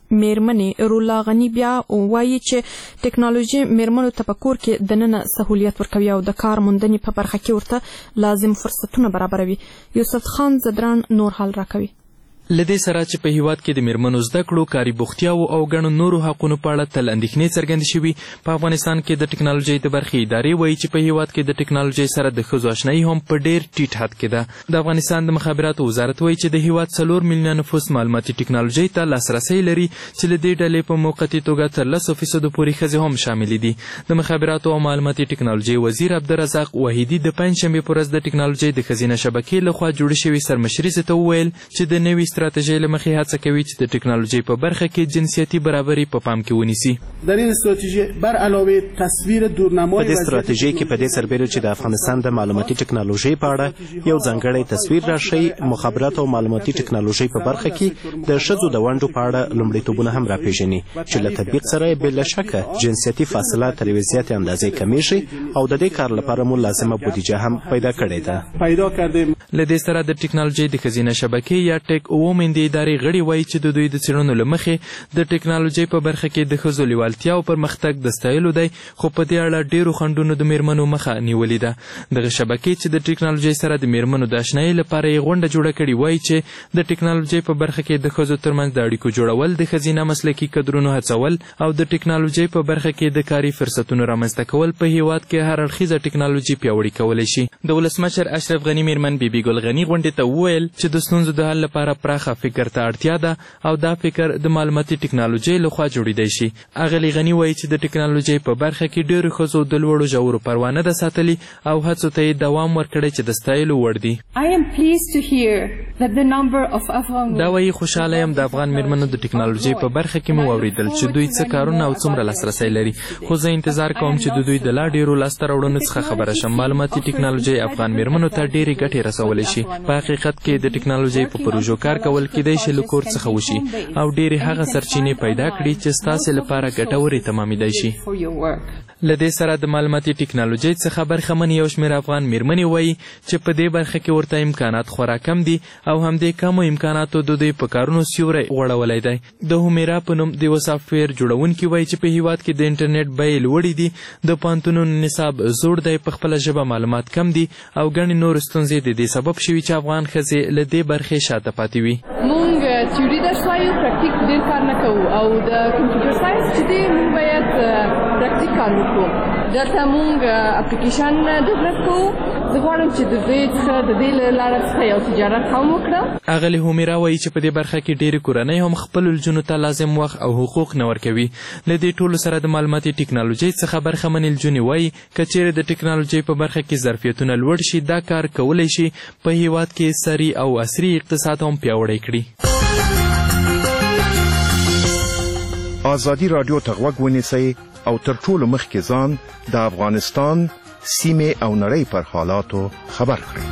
میرمنې رولا غنی بیا وایي چې ټیکنالوژي میرمنو ته په کور کې دننه سهولیت ورکوي او د کار موندنې په برخه کې ورته لازم فرصتونه برابروي. یوسف خان زدران نور حال راکوي. لدې سره چې په هیواد کې د میرمنو زده کړو، کاري بوختیاو او ګڼو نورو حقونو په اړه تل اندېښنې څرګندې شوي، په افغانستان کې د ټیکنالوژۍ د برخې ادارې وایي چې په هیواد کې د ټیکنالوژۍ سره د ښځو اشنایي هم په ډېر ټیټ حد کې ده. د افغانستان د مخابراتو وزارت وایي چې د هیواد 4 میلیونه نفوس معلوماتي ټیکنالوژۍ ته لاسرسی لري، چې له دې ډلې په موقتي توګه تر 10% پورې ښځې هم شاملې دي. د مخابراتو او معلوماتي ټیکنالوژۍ وزیر عبدالرزاق وحیدي د پنجشنبې په ورځ د ټیکنالوژۍ د ښځینه شبکې لخوا جوړې شوې سرمشریزې ته وویل چې د نوې ستراتیژۍ له مخې هڅه کوي چې د ټیکنالوژۍ په برخه کې جنسیتي برابري په پام کې ونیسي. در این استراتژی بر علاوه تصویر دورنمای په دې ستراتیژۍ کې په دې سربېره چې د افغانستان د معلوماتي ټیکنالوژۍ په اړه یو ځانګړی تصویر راشي، مخابرات او معلوماتي ټیکنالوژۍ په برخه کې د ښځو د ونډو په اړه لومړیتوبونه هم راپېژني چې له تطبیق سره بلا شکه جنسیتي فاصله تر یوې زیاتې اندازې کمیږي او د دې کار لپاره مو لازمه بودیجه هم پیدا کړې ده. له دې سره د ټیکنالوژۍ د ښځینه شبکې یا ټیک اوومندې ادارې غړي وایي چې د دوی د څېړنو له مخې د ټیکنالوژۍ په برخه کې د ښځو لیوالتیا او پرمختګ د ستایلو دی، خو په دې اړه ډېرو خنډونو د میرمنو مخه نیولې ده. دغه شبکې چې د ټیکنالوژۍ سره د میرمنو د اشنایۍ لپاره یې غونډه جوړه کړې وایي چې د ټیکنالوژۍ په برخه کې د ښځو ترمنځ د اړیکو جوړول، د ښځینه مسلکي کدرونو هڅول او د ټیکنالوژۍ په برخه کې د کاري فرصتونو رامنځته کول په هیواد کې هر اړخیزه ټیکنالوژي پیاوړې کولی شي. د ولسمشر اشرف غني میرمن بیبي ګل غني غونډې ته وویل چې د ستونزو د حل لپاره پراخه فکر ته اړتیا ده او دا فکر د معلوماتي ټیکنالوژۍ لخوا جوړیدای شي. اغلې غني وایي چې د ټیکنالوژۍ په برخه کې ډېرو ښځو د لوړو ژورو پروا نه ده ساتلې او هڅو ته یې دوام ورکړی چې د ستایلو وړ دي. دا وایي خوشحاله یم د افغان میرمنو د ټیکنالوژۍ په برخه کې مو واورېدل چې دوی څه کارونه او څومره لاسرسی لري، خو زه انتظار کوم چې د دوی د لا ډېرو لاسته راوړنو څخه خبره شم. معلوماتي ټیکنالوژۍ افغان میرمنو ته ډېرې ګټې رسولی شي. په حقیقت کې د ټیکنالوژۍ په پروژو کار کول کیدای شي له کور څخه وشي او ډېرې هغه سرچینې پیدا کړي چې ستاسې لپاره ګټورې تمامېدای شي. له دې سره د معلوماتي ټیکنالوژۍ څخه برخمن یو شمېر افغان میرمنې وایي چې په دې برخه کې ورته امکانات خورا کم دي او همدې کمو امکاناتو د دوی په کارونو سیوری غوړولی دی. د همیرا په نوم د یوه سافټویر جوړونکي وایي چې په هیواد کې د انټرنیټ بیې لوړې دي، د پوهنتونونو نصاب زوړ دی، په خپله ژبه معلومات کم دي او ګڼې نورې ستونزې د دې سبب شوي چې افغان ښځې له دې برخې شاته پاتې وي. مونږ تیوري درس وایو، پراکتیک ډېر کار نه کوو او د کمپیوټر ساینس چې دی مونږ باید پراکتیک کار وکړو. دلته مونږ اپلیکیشن ډیولپ کوو. زه غواړم چې د دوی څخه د دې له لارې څخه یو تجارت هم وکړم. اغلې همیرا وایي چې په دې برخه کې ډېرې کورنۍ هم خپلو لجونو ته لازم وخت او حقوق نه ورکوي. له دې ټولو سره د معلوماتي ټیکنالوژۍ څخه برخمنې لجونې وایي که چیرې د ټیکنالوژۍ په برخه کې ظرفیتونه لوړ شي، دا کار کولی شي په هیواد کې سري او عصري اقتصاد هم پیاوړی کړي. ازادي راډیو ته غوږ ونیسئ او تر ټولو مخکې ځان د افغانستان سیمې او نړۍ پر حالاتو خبر کړئ.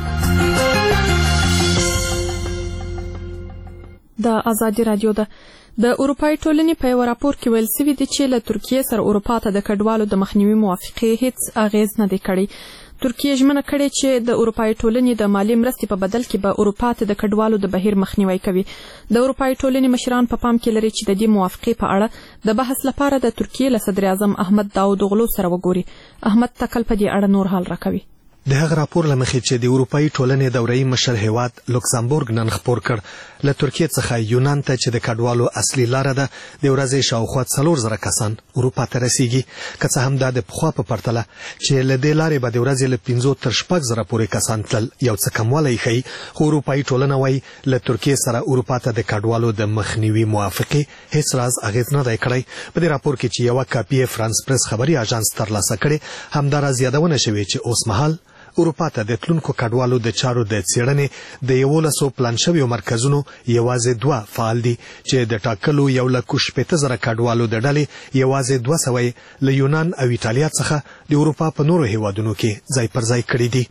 د ازادي راډیو د اروپایي ټولنې په یوه راپور کې ویل سوي دي چې له ترکیې سره اروپا ته د کډوالو د مخنیوي موافقې هیڅ اغیز نه دی کړی. ترکیه ژمنه کړې چې د اروپایي ټولنې د مالي مرستې په بدل کې به اروپا ته د کډوالو د بهیر مخنیوی کوي. د اروپایي ټولنې مشران په پام کې لري چې د دې موافقې په اړه د بحث لپاره د ترکیې له صدر اعظم احمد داودوغلو سره وګوري. احمد تکل په دې اړه نور حال راکوي. د هغه راپور له مخې چې د اروپایي ټولنې دوره‌یي مشر هیواد لوکسمبورګ نن خپور کړ، له ترکیې څخه یونان ته چې د کډوالو اصلي لاره ده د ورځې شاوخوا 4000 کسان اروپا ته رسیږي، که څه هم دا د پخوا په پرتله چې له دې لارې به د ورځې له 5 تر 6000 پورې کسان تلل یو څه کموالی ښیي، خو اروپایي ټولنه وایي له ترکیې سره اروپا ته د کډوالو د مخنیوي موافقې هیڅ راز اغیز نه دی کړی. په دې راپور کې چې یوه کاپي فرانس پریس خبري اژانس ترلاسه کړې، همداراز یادونه شوې چې اوس مهال اروپا ته د تلونکو کډوالو د چارو د څېړنې د 1100 پلان شویو مرکزونو یوازې 2 فعال دي چې د ټاکلو 1,80,000 کډوالو د ډلې یوازې 200 له یونان او ایټالیا څخه د اروپا په نورو هیوادونو کې ځای پر ځای کړي دي.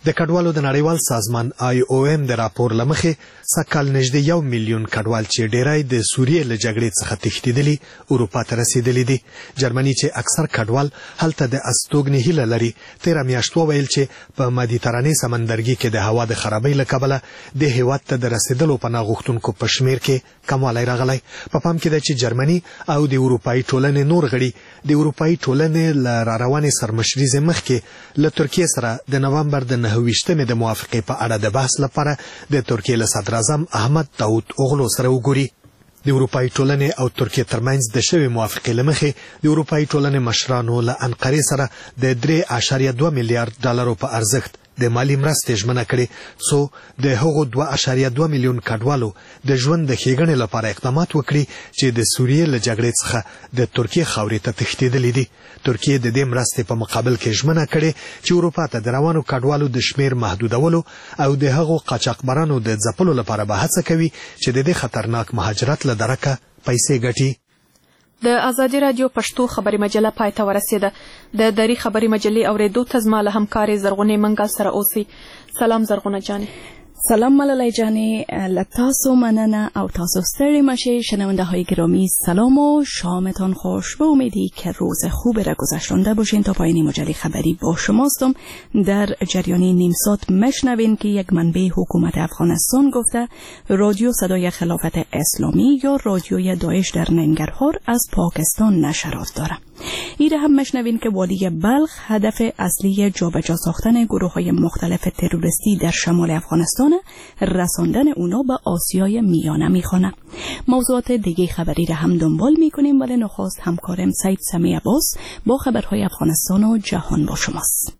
د کډوالو د نړیوال سازمان IOM د راپور لمخې سکهال نږدې 1 میلیون کډوال چې ډیری د سوریې له جګړې څخه تښتېدلي اروپا ته رسېدلي دي. جرمني چې اکثر کډوال هلته د استوګنې هیله لري تېره میاشت وویل چې په مدیترانې سمندرګي کې د هوا د خرابۍ له کبله د هېواد ته د رسېدلو پناه غوښتونکو په شمېر کې کموالی راغلی. په پام کې ده چې جرمني او د اروپایي ټولنې نور غړي د اروپایي ټولنې له راروانې سرمشریزې مخکې له ترکیې سره د نوامبر د 9 د موافقې په اړه د بحث لپاره د ترکیې له صدراعظم احمد داود اوغلو سره وګوري. د اروپایي ټولنې او ترکیې ترمنځ د شوې موافقې له مخې د اروپایي ټولنې مشرانو له انقرې سره د 3.2 میلیارډ ډالرو په ارزښت د مالی مرستې ژمنه کړې څو د هغو 2.2 میلیون کډوالو د ژوند د ښېګڼې لپاره اقدامات وکړي چې د سوریې له جګړې څخه د ترکیې خاورې ته تښتېدلي دي. ترکیې د دې مرستې په مقابل کې ژمنه کړې چې اروپا ته د روانو کډوالو د شمېر محدودولو او د هغو قاچاقبرانو د ځپلو لپاره به هڅه کوي چې د دې خطرناک مهاجرت له درکه پیسې ګټي. د ازادي رادیو پښتو خبري مجله پای ته ورسېده. د دری خبري مجلې اورېدو ته زما له همکارې زرغونې منګل سره اوسئ. سلام زرغونه جانې. سلام ملالۍ جانې، له تاسو مننه او تاسو ستړي مشئ. شنونده های گرامی سلام و شامتان خوش. به امیدی که روز خوب را گذشتنده باشین. تا پایان مجله خبری با شماستم. در جریان نیم ساعت مشنوین که یک منبع حکومت افغانستان گفته رادیو صدای خلافت اسلامی یا رادیوی داعش در ننگرهار از پاکستان نشرات داره. ایره هم مشنوین که والی بلخ هدف اصلی جابجا ساختن گروه‌های مختلف تروریستی در شمال افغانستان رساندن اونا به آسیای میانه میخوانه. موضوعات دیگه خبری را هم دنبال میکنیم، ولی نخست همکارم سید سمی عباس با خبرهای افغانستان و جهان با شماست.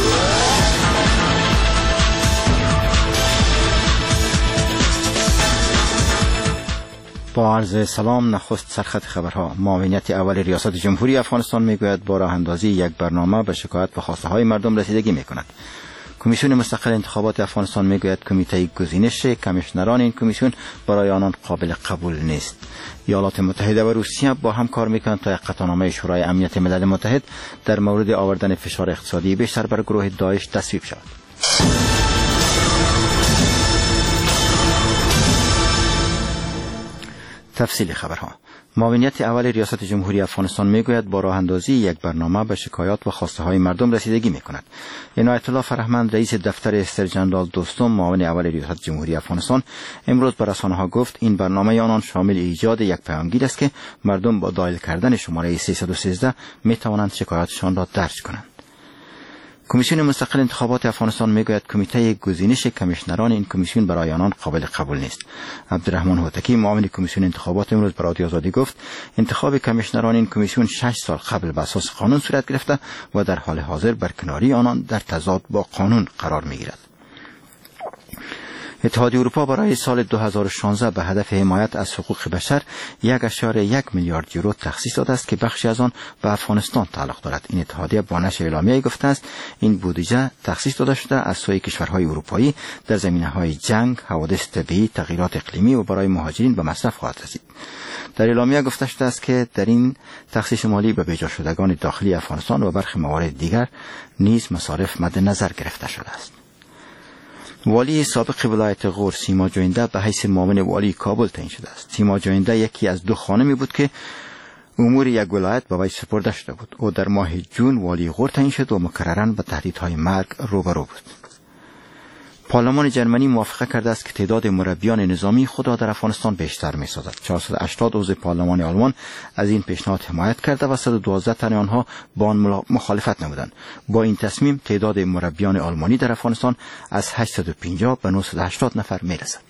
با عرض سلام. نخست سرخط خبرها. معاونیت اول ریاست جمهوری افغانستان میگوید با راه اندازی یک برنامه به شکایت و خواسته های مردم رسیدگی میکند. کمیسیون مستقل انتخابات افغانستان میگوید کمیته گزینش کمیشنران این کمیسیون برای آنان قابل قبول نیست. ایالات متحده و روسیه با هم کار میکنند تا یک قطعنامه شورای امنیت ملل متحد در مورد آوردن فشار اقتصادی بیشتر بر گروه داعش تصویب شود. تفصیل خبرها. معاونیت اول ریاست جمهوری افغانستان میگوید با راه اندازی یک برنامه به شکایات و خواسته های مردم رسیدگی میکند. عنایت الله فرهمند رئیس دفتر استر جنرال دوستم معاون اول ریاست جمهوری افغانستان امروز به رسانه‌ها گفت این برنامه آنان شامل ایجاد یک پیامگیر است که مردم با دایل کردن شماره 313 میتوانند شکایاتشان را درج کنند. کمیسیون مستقل انتخابات افغانستان میگوید کمیته گزینش کمیشنران این کمیسیون برای آنان قابل قبول نیست. عبدالرحمن هوتکی معاون کمیسیون انتخابات امروز به رادیو آزادی گفت انتخاب کمیشنران این کمیسیون 6 سال قبل به اساس قانون صورت گرفته و در حال حاضر برکناری آنان در تضاد با قانون قرار میگیرد. اتحادیه اروپا برای سال 2016 به هدف حمایت از حقوق بشر 1.1 میلیارد یورو تخصیص داده است که بخشی از آن به افغانستان تعلق دارد. این اتحادیه با نشر اعلامیه‌ای گفته است این بودجه تخصیص داده شده از سوی کشورهای اروپایی در زمینه‌های جنگ، حوادث طبیعی، تغییرات اقلیمی و برای مهاجرین به مصرف خواهد رسید. در اعلامیه گفته شده است که در این تخصیص مالی به بجا شدگان داخلی افغانستان و برخی موارد دیگر نیز مصارف مد نظر گرفته شده است. والی سابق ولایت غور سیما جوینده به حیث معاون والی کابل تعیین شده است. سیما جوینده یکی از دو خانمی بود که امور یک ولایت به وی سپرده شده بود. او در ماه جون والی غور تعیین شد و مکرراً با تهدیدهای مرگ روبرو بود. پارلمان جرمنی موافقه کرده است که تعداد مربیان نظامی خود را در افغانستان بیشتر می‌سازد. 480 عضو پارلمان آلمان از این پیشنهاد حمایت کرده و 112 تن آنها با آن مخالفت نمودند. با این تصمیم تعداد مربیان آلمانی در افغانستان از 850 به 980 نفر می‌رسد.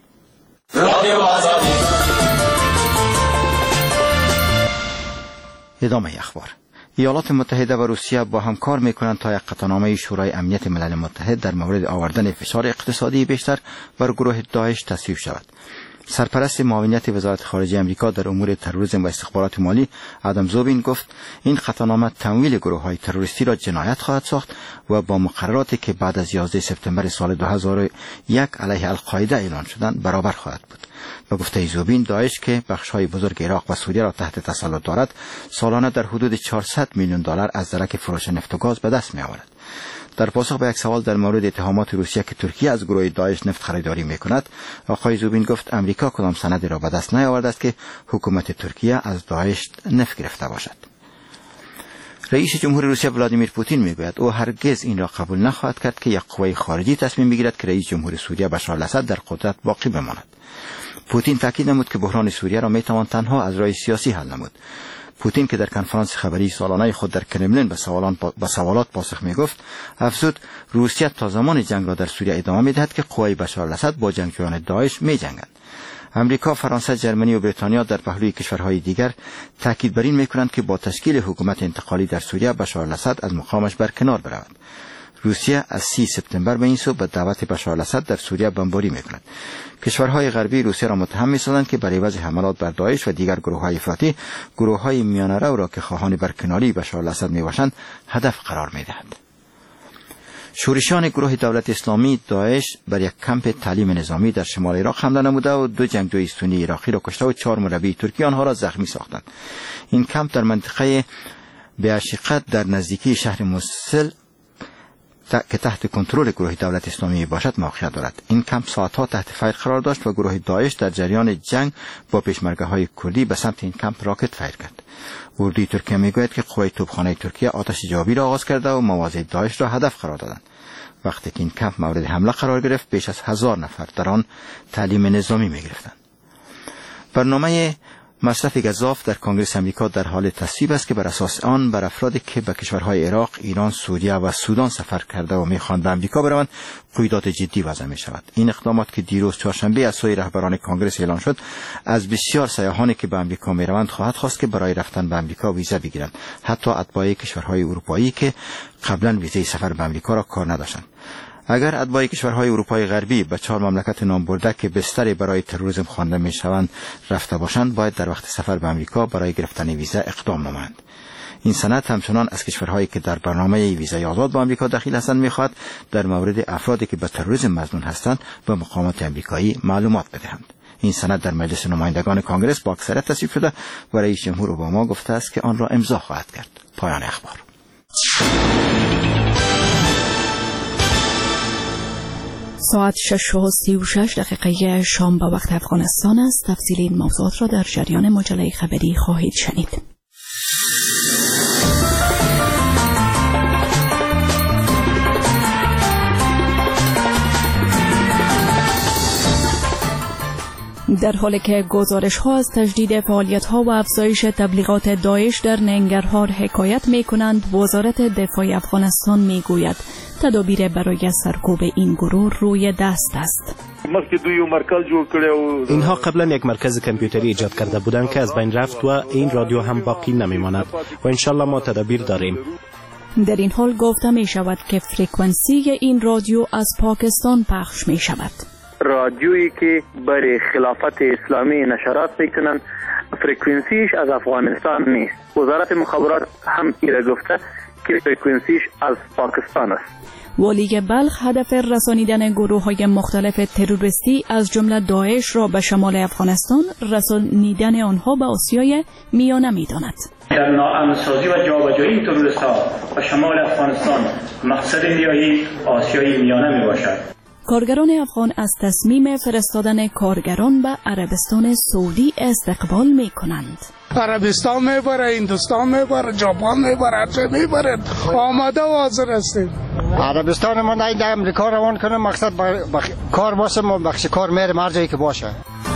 ادامه اخبار. ایالات متحده و روسیه با هم کار میکنند تا یک قطعنامه شورای امنیت ملل متحد در مورد آوردن فشار اقتصادی بیشتر بر گروه داعش تصویب شود. سرپرست معاونیت وزارت خارجه امریکا در امور تروریسم و استخبارات مالی آدم زوبین گفت این قطعنامه تمویل گروه‌های تروریستی را جنایت خواهد ساخت و با مقرراتی که بعد از 11 سپتامبر سال 2001 علیه القاعده اعلان شدند برابر خواهد بود. به گفته زوبین داعش که بخش‌های بزرگ عراق و سوریه را تحت تسلط دارد سالانه در حدود 400 میلیون دلار از درک فروش نفت و گاز به دست می‌آورد. در پاسخ به یک سوال در مورد اتهامات روسیه که ترکیه از گروه داعش نفت خریداری میکند، آقای زوبین گفت امریکا کدام سندی را به دست نیاورده است که حکومت ترکیه از داعش نفت گرفته باشد. رئیس جمهور روسیه ولادیمیر پوتین میگوید او هرگز این را قبول نخواهد کرد که یک قوه خارجی تصمیم بگیرد که رئیس جمهور سوریه بشار الاسد در قدرت باقی بماند. پوتین تاکید نمود که بحران سوریه را میتوان تنها از راه سیاسی حل نمود. پوتین که در کنفرانس خبری سالانه خود در کرملین به سوالات پاسخ میگفت، افزود روسیه تا زمان جنگ را در سوریه ادامه میدهد که قوای بشار الاسد با جنگجویان داعش میجنگند. امریکا، فرانسه، جرمنی و بریتانیا در پهلوی کشورهای دیگر تاکید بر این میکنند که با تشکیل حکومت انتقالی در سوریه بشار الاسد از مقامش برکنار برود. روسیه از 30 سپتامبر به این سو به دعوت بشار الاسد در سوریه بمباری میکند. کشورهای غربی روسیه را متهم می‌سازند که برای عوض حملات بر داعش و دیگر گروه‌های افراطی، گروه‌های میانه‌رو را که خواهان برکناری بشار الاسد میباشند هدف قرار میدهد. شورشیان گروه دولت اسلامی داعش بر یک کمپ تعلیم نظامی در شمال عراق حمله نموده و 2 جنگجوی سنی عراقی را کشته و 4 مربی ترکی آنها را زخمی ساختند. این کمپ در منطقه بیاشقت در نزدیکی شهر موسل که تحت کنترل گروه دولت اسلامی باشد موقعیت دارد. این کمپ ساعتها تحت فیر قرار داشت و گروه داعش در جریان جنگ با پیشمرگه‌های کردی به سمت این کمپ راکت فیر کرد. اردوی ترکیه میگوید که قوای توپخانه ترکیه آتش جوابی را آغاز کرده و مواضع داعش را هدف قرار دادند. وقتی که این کمپ مورد حمله قرار گرفت، بیش از 1000 نفر در آن تعلیم نظامی می‌گرفتند. برنامه مصرف گزاف در کنگره امریکا در حال تصویب است که بر اساس آن بر افرادی که به کشورهای عراق، ایران، سوریه و سودان سفر کرده و می‌خواهند به امریکا بروند قیودات جدی وضع می‌شود. این اقدامات که دیروز چهارشنبه از سوی رهبران کنگره اعلان شد، از بسیار سیاحانی که به امریکا می‌روند خواهد خواست که برای رفتن به امریکا ویزا بگیرند، حتی اتباع کشورهای اروپایی که قبلا ویزای سفر به امریکا را کار نداشتند. اگر اتباع کشورهای اروپای غربی به 4 مملکت نام برده که بستری برای تروریسم خوانده میشوند رفته باشند، باید در وقت سفر به امریکا برای گرفتن ویزا اقدام نمایند. این سند همچنان از کشورهایی که در برنامه ویزای آزاد با امریکا داخل هستند میخواهد در مورد افرادی که به تروریسم مظنون هستند به مقامات امریکایی معلومات بدهند. این سند در مجلس نمایندگان کنگره با اکثریت تصویب شده و رئیس جمهور اوباما گفته است که آن را امضا خواهد کرد. پایان اخبار. ساعت 6:36 شام به وقت افغانستان است. تفصیل این موضوعات را در جریان مجله خبری خواهید شنید. در حالی که گزارش‌ها از تجدید فعالیت‌ها و افزایش تبلیغات داعش در ننگرهار حکایت می‌کنند، وزارت دفاع افغانستان می‌گوید تدابیر برای سرکوب این گروه روی دست است. اینها قبلا یک مرکز کامپیوتری ایجاد کرده بودند که از بین رفت و این رادیو هم باقی نمی‌ماند و انشالله ما تدابیر داریم. در این حال گفته می‌شود که فرکانسی این رادیو از پاکستان پخش می‌شود. رادیویی که برای خلافت اسلامی نشرات میکنن فرکانسیش از افغانستان نیست. وزارت مخابرات هم ایره گفته که فرکانسیش از پاکستان است. والی بلخ هدف رسانیدن گروه‌های مختلف تروریستی از جمله داعش را به شمال افغانستان رسانیدن آنها به آسیای میانه می‌داند. در ناامن‌سازی و جابجایی تروریست‌ها به شمال افغانستان مقصد نهایی آسیای میانه میباشد. کارگران افغان از تصمیم فرستادن کارگران به عربستان سعودی استقبال می کنند. عربستان میبره، هندوستان میبره، ژاپن میبره، هرچه میبره، آماده و حاضر هستیم. عربستان ما نه امریکا روان کنه، مقصد کار باشه، ما بخش کار میره هر جایی که باشه.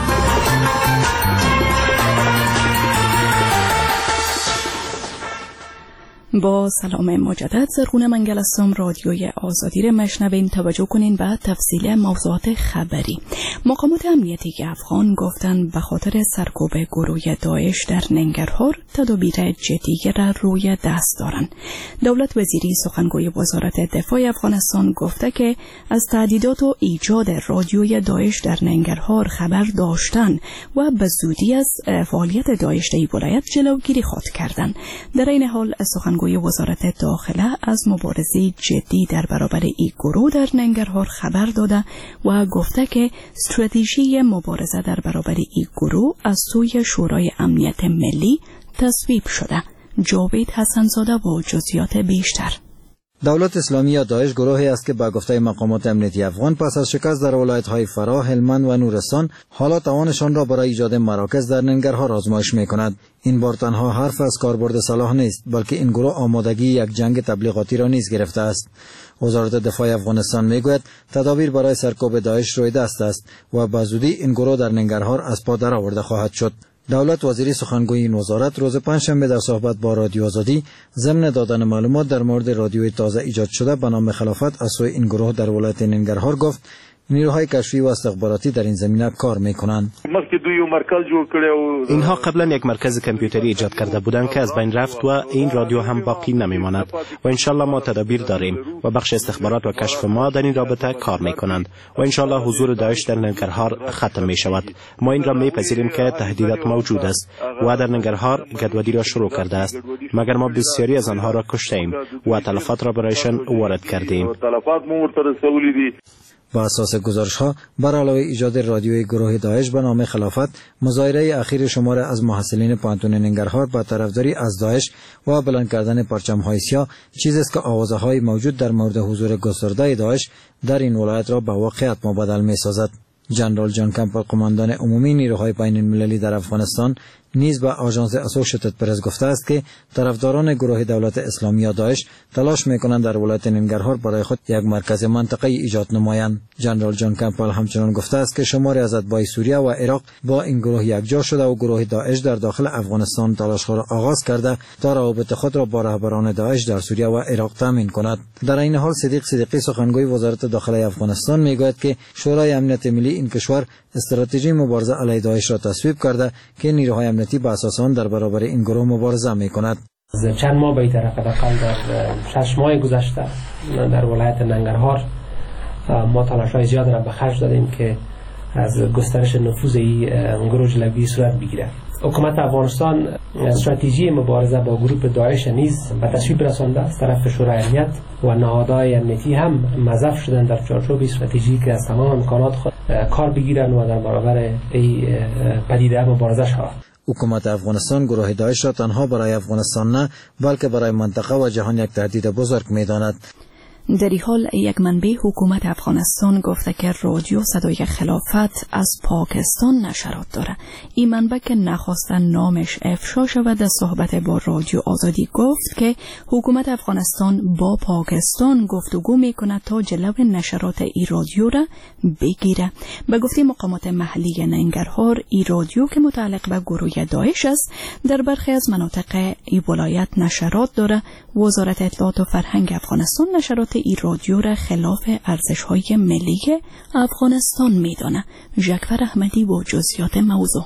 با سلام مجدد، زرغون منگل هستم. رادیوی آزادی را مشنوین. توجه کنین به تفصیل موضوعات خبری. مقامات امنیتی افغان گفتند به خاطر سرکوب گروه داعش در ننگرهار تدابیر جدی را روی دست دارند. دولت وزیری سخنگوی وزارت دفاع افغانستان گفته که از تهدیدات و ایجاد رادیوی داعش در ننگرهار خبر داشتند و به زودی از فعالیت داعش در ولایت جلوگیری خواهد کردند. در این حال سخنگوی وزارت داخله از مبارزه جدی در برابر این گروه در ننگرهار خبر داده و گفته که استراتژی مبارزه در برابر این گروه از سوی شورای امنیت ملی تصویب شده. جاوید حسن‌زاده و جزئیات بیشتر. دولت اسلامی یا داعش گروهی است که با گفته مقامات امنیتی افغان پس از شکست در ولایت‌های فراه، هلمند و نورستان حالا توانشان را برای ایجاد مراکز در ننگرهار آزمایش می‌کند. این بار تنها حرف از کاربرد سلاح نیست، بلکه این گروه آمادگی یک جنگ تبلیغاتی را نیز گرفته است. وزارت دفاع افغانستان میگوید تدابیر برای سرکوب داعش روی دست است و به زودی این گروه در ننگرهار از پا درآورده خواهد شد. دولت وزیر سخنگوی این وزارت روز پنجشنبه در صحبت با رادیو آزادی ضمن دادن معلومات در مورد رادیوی تازه ایجاد شده به نام خلافت از سوی این گروه در ولایت ننگرهار گفت نیروهای کشفی و استخباراتی در این زمینه کار میکنند. اینها قبلا یک مرکز کامپیوتری ایجاد کرده بودند که از بین رفت و این رادیو هم باقی نمیماند و انشالله ما تدابیر داریم و بخش استخبارات و کشف ما در این رابطه کار میکنند و انشالله حضور داعش در ننگرهار ختم می شود. ما این را میپذیریم که تهدیدات موجود است و در ننگرهار گدوادی را شروع کرده است، مگر ما بسیاری از آنها را کشتیم و تلفات را برایشان وارد کردیم. با اساس گزارش‌ها بر علاوه ایجاد رادیوی گروه داعش به نام خلافت، مظاهره اخیر شمار از محصلین پانتون ننگرهار با طرفداری از داعش و بلند کردن پرچم‌های سیاه چیزی است که آوازه‌های موجود در مورد حضور گسترده داعش در این ولایت را به واقعیت مبدل می‌سازد. جنرال جان کمپل، قماندان عمومی نیروهای بین‌المللی در افغانستان، نیز به آژانس اسوسییتد پرس گفته است که طرفداران گروه دولت اسلامی یا داعش تلاش می‌کنند در ولایت ننگرهار برای خود یک مرکز منطقه‌ای ایجاد نمایند. جنرال جان کمپل همچنین گفته است که شماری از اتباع سوریه و عراق با این گروه یکجا شده و گروه داعش در داخل افغانستان تلاش‌ها را آغاز کرده تا روابط خود را با رهبران داعش در سوریه و عراق تامین کند. در این حال صدیق صدیقی، سخنگوی وزارت داخلی افغانستان، میگوید که شورای امنیت ملی این کشور استراتژی مبارزه علیه داعش را تصویب کرده که نیروهای امنیتی به اساس آن در برابر این گروه مبارزه می‌کند. چند ماه به طرف حداقل در 6 ماه گذشته در ولایت ننگرهار ما تلاش‌های زیاد را به خرج دادیم که از گسترش نفوذ این گروه جلوی صورت بگیرد. حکومت افغانستان استراتژی مبارزه با گروه داعش نیز به تصویب رسانده است. طرف شورای امنیت و نهادهای امنیتی هم مضاف شدن در چارچوب استراتژی که از تمام امکانات خود کار بگیرند و در برابر این پدیده مبارزه شوند. حکومت افغانستان گروه داعش را تنها برای افغانستان نه بلکه برای منطقه و جهان یک تهدید بزرگ می‌داند. در این حال یک منبع حکومت افغانستان گفته که رادیو صدای خلافت از پاکستان نشرات داره. این منبع که نخواستن نامش افشا شود در صحبت با رادیو آزادی گفت که حکومت افغانستان با پاکستان گفتگو میکنه تا جلو نشرات این رادیو را بگیره. به گفته مقامات محلی ننگرهار، این رادیو که متعلق به گروه داعش است در برخی از مناطق این ولایت نشرات داره. وزارت اطلاعات و فرهنگ افغانستان نشرات این رادیو را خلاف ارزش‌های ملی افغانستان می‌داند. ژکفر احمدی با جزئیات موضوع.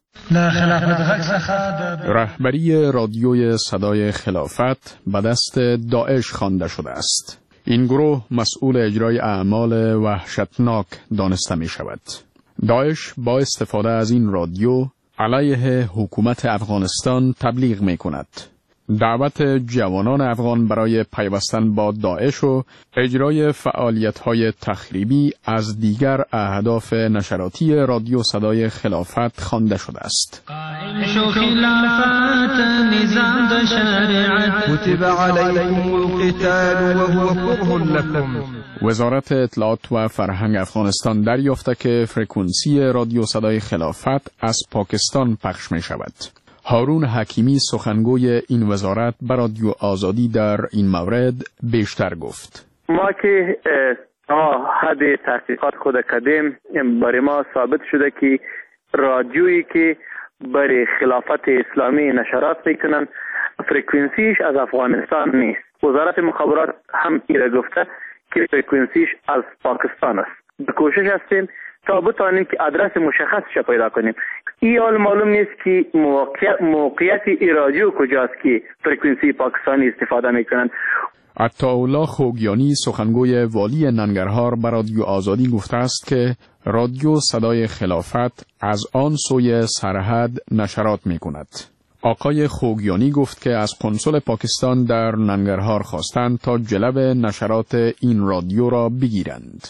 رهبری رادیوی صدای خلافت به دست داعش خوانده شده است. این گروه مسئول اجرای اعمال وحشتناک دانسته می شود. داعش با استفاده از این رادیو علیه حکومت افغانستان تبلیغ می کند. دعوت جوانان افغان برای پیوستن با داعش و اجرای فعالیت‌های تخریبی از دیگر اهداف نشراتی رادیو صدای خلافت خوانده شده است. وزارت اطلاعات و فرهنگ افغانستان دریافته که فرکانسی رادیو صدای خلافت از پاکستان پخش می شود. هارون حکیمی، سخنگوی این وزارت، به رادیو آزادی در این مورد بیشتر گفت. ما که حد تحقیقات خود کردیم، برای ما ثابت شده که رادیویی که برای خلافت اسلامی نشرات میکنن فرکانسیش از افغانستان نیست. وزارت مخابرات هم ایره گفته که فرکانسیش از پاکستان است. به کوشش هستیم تا بتانیم که آدرس مشخصش پیدا کنیم. این حال معلوم نیست که موقعیت این رادیو کجاست که فرکانسی پاکستانی استفاده میکنند. عطاالله خوگیانی، سخنگوی والی ننگرهار، به رادیو آزادی گفته است که رادیو صدای خلافت از آن سوی سرحد نشرات میکند. آقای خوگیانی گفت که از قنصل پاکستان در ننگرهار خواستند تا جلب نشرات این رادیو را بگیرند.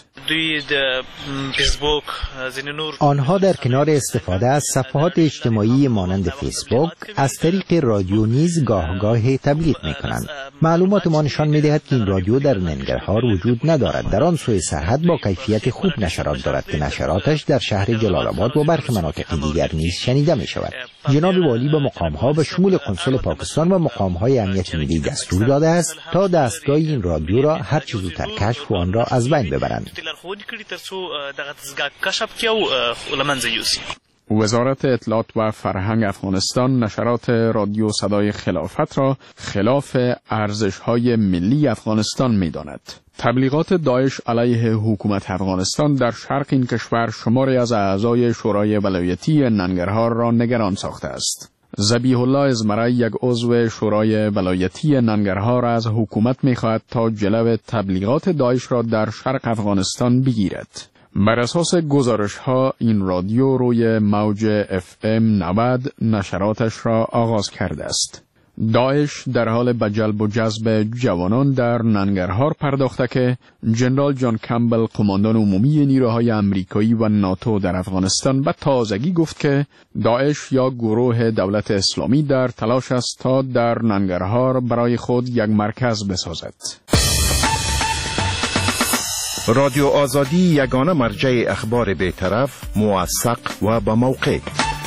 آنها در کنار استفاده از صفحات اجتماعی مانند فیسبوک از طریق رادیو نیز گاه تبلیغ می‌کنند. معلومات ما نشان می‌دهد که این رادیو در ننگرهار وجود ندارد. در آن سوی سرحد با کیفیت خوب نشرات دارد که نشراتش در شهر جلال آباد و برخی مناطق دیگر نیز شنیده می‌شود. جناب والی به مقام‌ها به شمول قنصل پاکستان و مقام‌های امنیت ملی دستور داده است تا دستگاه این رادیو را هر چه زودتر کشف و آن را از بین ببرند. وزارت اطلاعات و فرهنگ افغانستان نشرات رادیو صدای خلافت را خلاف ارزش‌های ملی افغانستان می‌داند. تبلیغات داعش علیه حکومت افغانستان در شرق این کشور شماری از اعضای شورای ولایتی ننگرهار را نگران ساخته است. ذبیح الله ازمرای، یک عضو شورای ولایتی ننگرهار، از حکومت می‌خواهد تا جلو تبلیغات داعش را در شرق افغانستان بگیرد. بر اساس گزارش‌ها این رادیو روی موج FM 90 نشراتش را آغاز کرده است. داعش در حال به جلب و جذب جوانان در ننگرهار پرداخته که جنرال جان کمبل، قماندان عمومی نیروهای امریکایی و ناتو در افغانستان، به تازگی گفت که داعش یا گروه دولت اسلامی در تلاش است تا در ننگرهار برای خود یک مرکز بسازد. رادیو آزادی یگانه مرجع اخبار بی‌طرف، موثق و با موقع.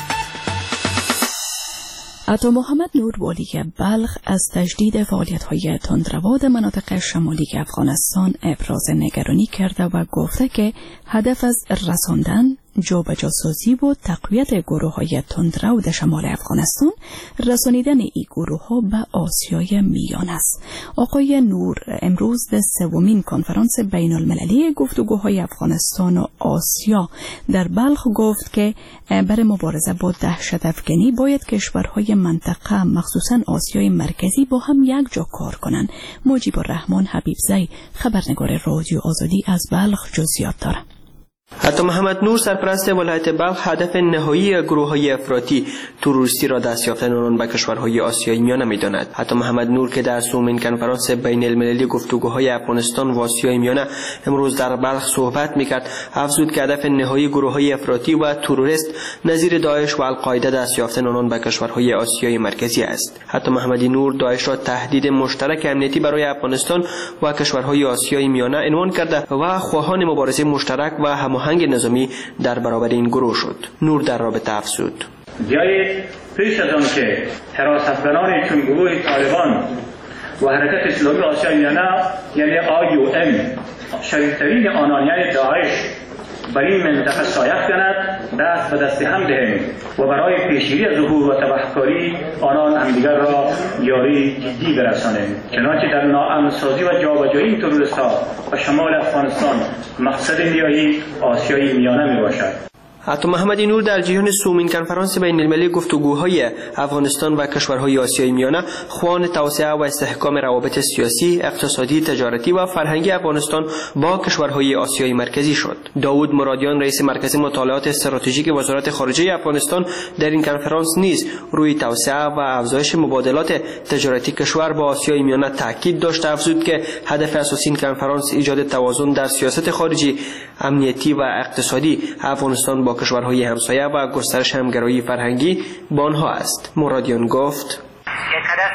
عطا محمد نور، والی بلخ، از تجدید فعالیت‌های تندرو در مناطق شمالی افغانستان ابراز نگرانی کرده و گفته که هدف از رساندن، جابجاسازی و تقویت گروه‌های تندرو در شمال افغانستان رسانیدن این گروه‌ها به آسیای میان است. آقای نور امروز در سومین کنفرانس بین‌المللی گفتگوهای افغانستان و آسیا در بلخ گفت که برای مبارزه با دهشت‌افکنی باید کشورهای منطقه مخصوصاً آسیای مرکزی با هم یک جا کار کنند. مجیب الرحمن حبیبزی، خبرنگار رادیو آزادی از بلخ، جزئیات دارد. عطا محمد نور، سرپرست ولایت بلخ، هدف نهایی گروه‌های افراطی تروریستی را دست یافتن آنان به کشورهای آسیای میانه می‌داند. عطا محمد نور که در سومین کنفرانس بین‌المللی گفتگوهای افغانستان و آسیای میانه امروز در بلخ صحبت می‌کرد، افزود که هدف نهایی گروه‌های افراطی و تروریست نظیر داعش و القاعده دست یافتن آنان به کشورهای آسیای مرکزی است. عطا محمد نور داعش را تهدید مشترک امنیتی برای افغانستان و کشورهای آسیای میانه عنوان کرده و خواهان مبارزه مشترک و هماهنگ نظامی در برابر این گروه شد. نور در رابطه افزود: بیایید پیش از آن که حراستگران چون گروه طالبان و حرکت اسلامی آسیای میانه یعنی IOM شریک‌ترین آنان یعنی داعش بر این منطقه سایه کند، دست به دست هم دهیم و برای پیشگیری از ظهور و تبهکاری آنان همدیگر را یاری جدی برسانیم، چنانچه در ناامن‌سازی و جابجایی این تروریست‌ها و شمال افغانستان مقصد نهایی آسیای میانه میباشد. عطا محمد نور در جریان سومین کنفرانس بین‌المللی گفتگوهای افغانستان و کشورهای آسیای میانه خواهان توسعه و استحکام روابط سیاسی، اقتصادی، تجارتی و فرهنگی افغانستان با کشورهای آسیای مرکزی شد. داود مرادیان، رئیس مرکز مطالعات استراتژیک وزارت خارجه افغانستان، در این کنفرانس نیز روی توسعه و افزایش مبادلات تجارتی کشور با آسیای میانه تاکید داشت. افزود که هدف اساسی این کنفرانس ایجاد توازن در سیاست خارجی، امنیتی و اقتصادی افغانستان با کشورهای همسایه و گسترش همگرایی فرهنگی با آنها است. مرادیان گفت: یک هدف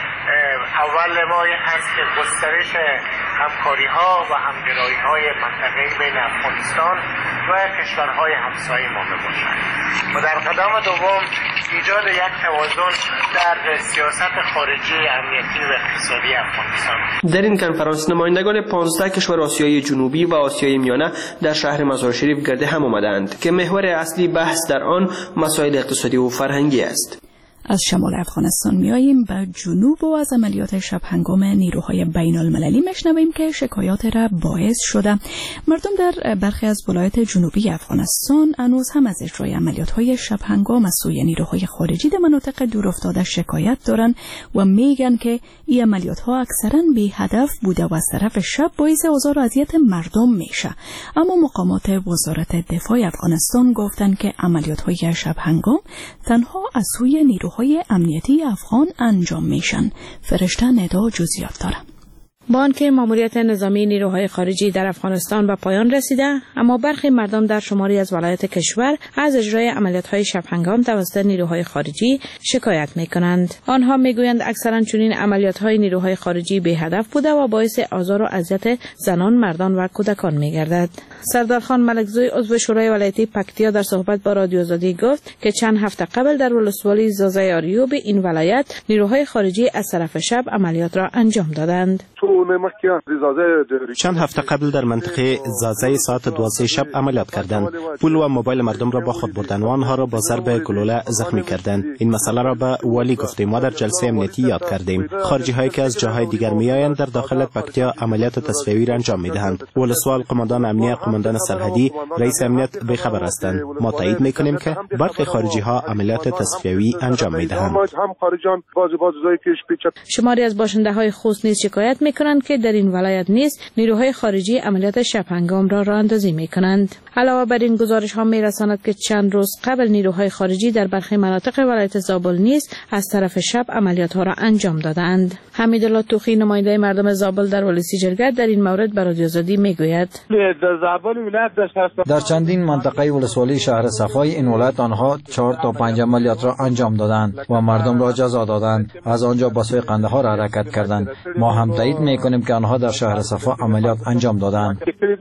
اول ما این هست که گسترش همکاری‌ها و همگرایی‌های منطقه‌ای بین افغانستان و کشورهای همسایه ما باشد و در قدم دوم ایجاد یک توازن در سیاست خارجی، امنیتی و اقتصادی افغانستان. در این کنفرانس نمایندگان 15 کشور آسیای جنوبی و آسیای میانه در شهر مزار شریف گرد هم آمدند که محور اصلی بحث در آن مسائل اقتصادی و فرهنگی است. از شمال افغانستان میاییم به جنوب و از عملیات شب هنگام نیروهای بین المللی میشنویم که شکایات را باعث شده مردم در برخی از ولایات جنوبی افغانستان هنوز هم از اجرای عملیات‌های شب هنگام از سوی نیروهای خارجی در مناطق دورافتاده شکایت دارند و میگن که این عملیات‌ها اکثراً بی هدف بوده و از طرف شب باعث آزار و اذیت مردم میشه. اما مقامات وزارت دفاع افغانستان گفتند که عملیات‌های شب هنگام تنها از سوی نیروهای نیروهای امنیتی افغان انجام میشن. فرشته ندا جزئیات داره. با آنکه ماموریت نظامی نیروهای خارجی در افغانستان به پایان رسیده، اما برخی مردم در شماری از ولایات کشور از اجرای عملیات‌های شب هنگام توسط نیروهای خارجی شکایت می‌کنند. آنها می‌گویند اکثراً چنین عملیات‌های نیروهای خارجی بی هدف بوده و باعث آزار و اذیت زنان، مردان و کودکان می‌گردد. سردار خان ملکزوی عضو شورای ولایتی پکتیا در صحبت با رادیو آزادی گفت که چند هفته قبل در ولسوالی زازای آریوب این ولایت نیروهای خارجی از طرف شب عملیات را انجام دادند. چند هفته قبل در منطقه زازای ساعت 12 شب عملیات کردند. پول و موبایل مردم را با خود بردند و آنها را با ضرب گلوله زخمی کردند. این مسئله را به والی گفتیم ما در جلسه امنیتی یاد کردیم. خارجی هایی که از جاهای دیگر میآیند در داخل پکتیا عملیات تصفیه‌ای را انجام میدهند. ولسوال، قماندان امنیه، قماندان سرحدی، رئیس امنیت بخبر هستند. ما تایید میکنیم که برخی خارجی ها عملیات تصفیه‌ای انجام میدهند. شماری از باشنده های خوست نیز شکایت میکنند که در این ولایت نیز نیروهای خارجی عملیات شب هنگام را راه اندازی میکنند. علاوه بر این گزارش ها میرساند که چند روز قبل نیروهای خارجی در برخی مناطق ولایت زابل نیز از طرف شب عملیات ها را انجام دادند. حمیدالله توخی نماینده مردم زابل در ولسی جرگه در این مورد به رادیو آزادی میگوید در چندین منطقه ولسوالی شهر صفای این ولایت آنها 4 تا 5 عملیات را انجام دادند و مردم را جزا دادند. از آنجا به سوی قندهار حرکت کردند. ما هم تایید میکنیم که آنها در شهر صفا عملیات انجام دادند.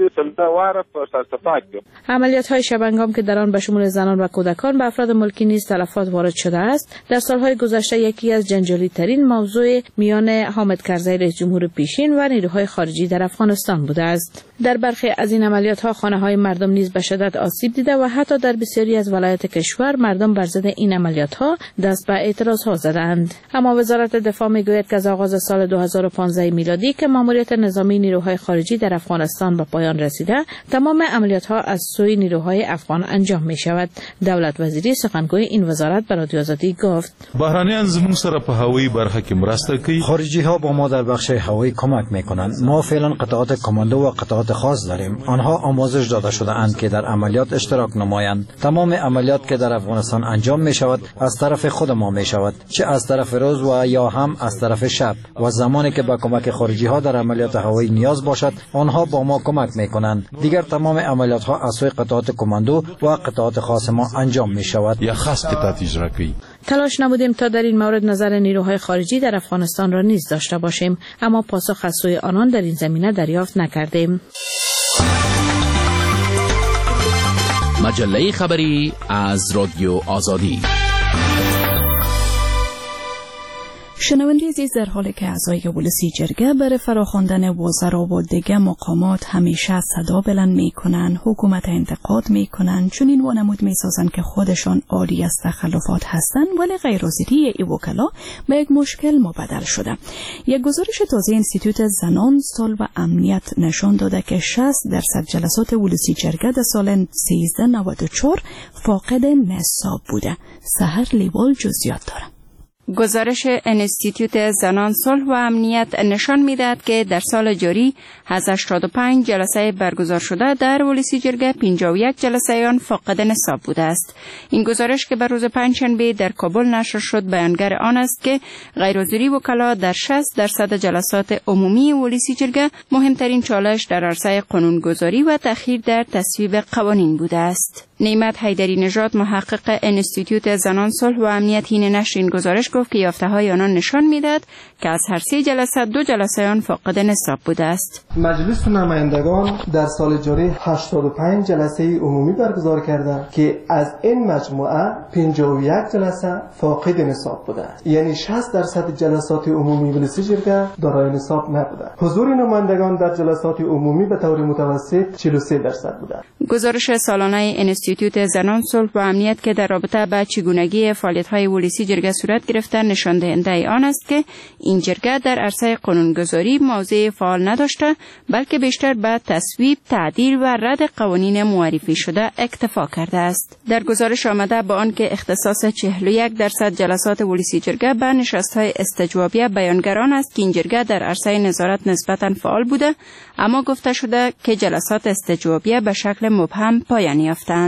عملیات های شب هنگام که در آن به شمول زنان و کودکان به افراد ملکی نیز تلفات وارد شده است، در سالهای گذشته یکی از جنجالی ترین موضوع میان حامد کرزی رئیس جمهور پیشین و نیروهای خارجی در افغانستان بوده است. در برخی از این عملیات ها خانه های مردم نیز به شدت آسیب دیده و حتی در بسیاری از ولایات کشور مردم بر ضد این عملیات ها دست به اعتراض ها زدند. اما وزارت دفاع میگوید که از آغاز سال 2015 میلادی که ماموریت نظامی نیروهای خارجی در افغانستان به پایان رسیده، تمام عملیات ها از سوی نیروهای افغان انجام می شود. دولت وزیری سخنگوی این وزارت به رادیو آزادی گفت بهرانیان زموږ سره په هوایي برخه کې مرسته کوي. خارجی ها با ما در بخش هوایی کمک می کنند. ما فعلا قطعات کماندو و قطعات خاص داریم. آنها آموزش داده شده اند که در عملیات اشتراک نمایند. تمام عملیات که در افغانستان انجام می شود از طرف خود ما می شود، چه از طرف روز و یا هم از طرف شب. و زمانی که با کمک خارجی ها در عملیات هوایی نیاز باشد، آنها با ما کمک می کنند. دیگر تمام عملیات ها از سوی قطعات کماندو و قطعات خاص ما انجام می شود. یا خاص قطعات اجرا کوي. تلاش نمودیم تا در این مورد نظر نیروهای خارجی در افغانستان را نیز داشته باشیم، اما پاسخ از سوی آنان در این زمینه دریافت نکردیم. مجله خبری از رادیو آزادی. شنونده عزیز، در حالی که اعضای ولسی جرگه برای فراخواندن وزرا و دیگر مقامات همیشه صدا بلند میکنن، حکومت انتقاد میکنن، چون این وانمود میسازن که خودشان عاری از تخلفات هستن، ولی غیرحاضری ای وکلا به یک مشکل مبدل شده. یک گزارش تازه انستیتوت زنان، صلح و امنیت نشان داده که 60% جلسات ولسی جرگه در سال 1394 فاقد نصاب بوده. سحر لیوال جزئیات داره. گزارش انستیتوت زنان، صلح و امنیت نشان می‌دهد که در سال جاری از 85 جلسه برگزار شده در ولسی جرگه 51 جلسه آن فاقد نصاب بوده است. این گزارش که بر روز پنجشنبه در کابل نشر شد بیانگر آن است که غیرحضوری وکلا در 60% جلسات عمومی ولسی جرگه مهمترین چالش در عرصه قانونگذاری و تأخیر در تصویب قوانین بوده است. نعمت حیدری نژاد، محقق انستیتوت زنان، صلح و امنیت، حین نشر این گزارش گفت که یافته‌های آنان نشان می‌دهد که از هر 3 جلسه 2 جلسه آن فاقد نصاب بوده است. مجلس نمایندگان در سال جاری 85 جلسه عمومی برگزار کرده که از این مجموعه 51 جلسه فاقد نصاب بوده است. یعنی 60% جلسات عمومی ولسی جرگه دارای نصاب نبوده. حضور نمایندگان در جلسات عمومی به طور متوسط 43% بوده. گزارش سالانه انستیتوت زنان، صلح و امنیت که در رابطه با چگونگی فعالیت‌های ولسی جرگه صورت گرفته نشان دهنده آن است که این جرگه در عرصه قانونگذاری موضع فعال نداشته، بلکه بیشتر به تصویب، تعدیل و رد قوانین معرفی شده اکتفا کرده است. در گزارش آمده با آن که اختصاص 41% جلسات ولسی جرگه به نشست‌های استجوابیه بیانگران است که این جرگه در عرصه نظارت نسبتاً فعال بوده، اما گفته شده که جلسات استجوابیه به شکل مبهم پایان یافتند.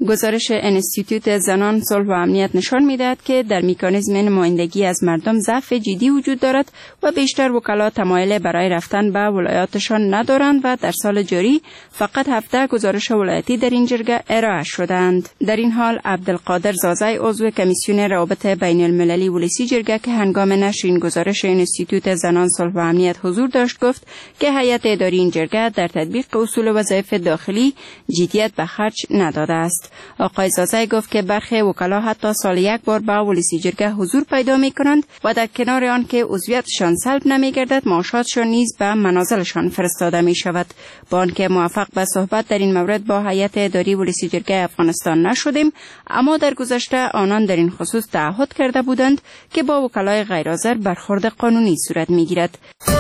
گزارش انستیتوت زنان، صلح و امنیت نشان می‌دهد که در مکانیزم نمایندگی از مردم ضعف جدی وجود دارد و بیشتر وکلا تمایل برای رفتن به ولایاتشان ندارند و در سال جاری فقط 17 گزارش ولایتی در این جرگه ارائه شدند. در این حال عبدالقادر زازای عضو کمیسیون روابط بین المللی ولسی جرگه که هنگام نشر این گزارش انستیتوت زنان، صلح و امنیت حضور داشت گفت که هیئت اداری این جرگه در تطبیق اصول وظایف داخلی جدیت به خرج نداده است. آقای زازای گفت که برخی وکلا حتی سال یک بار به ولسی جرگه حضور پیدا می کنند و در کنار آن که عضویتشان سلب نمی گردد معاشاتشان نیز به منازلشان فرستاده می شود. با آنکه موفق به صحبت در این مورد با هیئت اداری ولسی جرگه افغانستان نشدیم، اما در گذشته آنان در این خصوص تعهد کرده بودند که با وکلای غیر حاضر برخورد قانونی صورت می گیرد.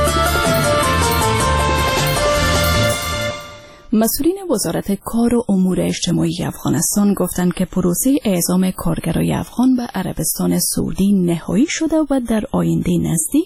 مسئولین وزارت کار و امور اجتماعی افغانستان گفتند که پروسه اعزام کارگرای افغان به عربستان سعودی نهایی شده و در آینده نزدیک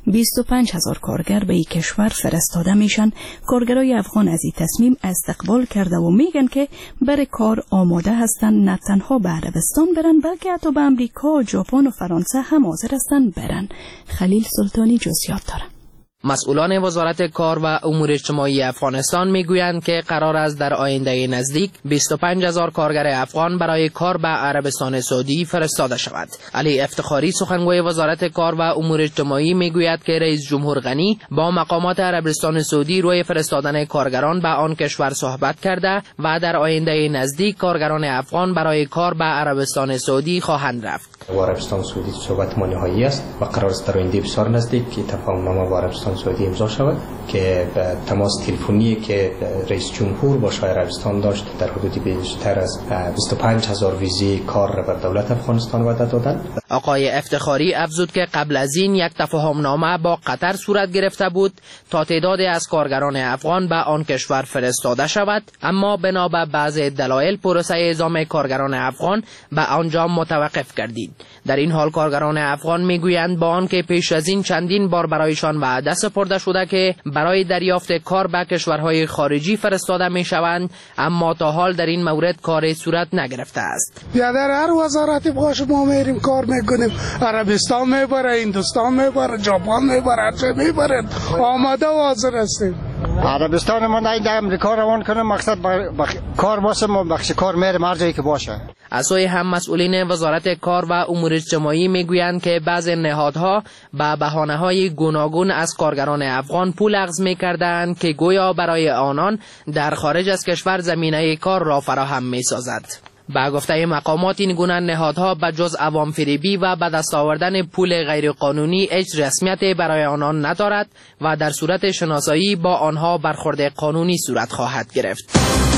25,000 کارگر به این کشور فرستاده میشن. کارگرای افغان از این تصمیم استقبال کرده و میگن که برای کار آماده هستند، نه تنها به عربستان برن بلکه حتی به امریکا، ژاپن و فرانسه هم حاضر هستند برن. خلیل سلطانی جزئیات داره. مسئولان وزارت کار و امور اجتماعی افغانستان میگویند که قرار است در آینده نزدیک 25,000 کارگر افغان برای کار به عربستان سعودی فرستاده شود. علی افتخاری سخنگوی وزارت کار و امور اجتماعی میگوید که رئیس جمهور غنی با مقامات عربستان سعودی روی فرستادن کارگران به آن کشور صحبت کرده و در آینده نزدیک کارگران افغان برای کار به عربستان سعودی خواهند رفت. عربستان سعودی صحبت ما نهایی است و قرار است در آینده بسیار نزدیک که تفاهمنامه با عربستان سعودی امضا شود که به تماس تلفنی که رئیس جمهور با شاه عربستان داشت در حدود بیشتر از 25,000 ویزه کار را بر دولت افغانستان وعده دادند. آقای افتخاری افزود که قبل از این یک تفاهمنامه با قطر صورت گرفته بود تا تعدادی از کارگران افغان به آن کشور فرستاده شود، اما بنا به بعضی دلایل پروسه اعزام کارگران افغان به آنجا متوقف گردید. در این حال کارگران افغان میگویند با آنکه پیش از این چندین بار برایشان وعده سپرده شده که برای دریافت کار به کشورهای خارجی فرستاده میشوند، اما تا حال در این مورد کاری صورت نگرفته است. یا در هر وزارتی باش ما میریم کار میکنیم، عربستان میبره، هندوستان میبره، ژاپن میبره، هر جای میبره، آماده و حاضر هستیم. عربستان ما نه در امریکا روان کنه، مقصد کار باشه، ما بخش کار میریم هر جایی که باشه. از سوی هم مسئولین وزارت کار و امور اجتماعی میگویند که بعضی نهادها به بهانه‌های گوناگون از کارگران افغان پول اخذ می‌کردند که گویا برای آنان در خارج از کشور زمینه کار را فراهم می‌سازد. با گفته مقامات این گونه نهادها به جز عوام فریبی و به دست آوردن پول غیرقانونی هیچ رسمیتی برای آنان ندارد و در صورت شناسایی با آنها برخورد قانونی صورت خواهد گرفت.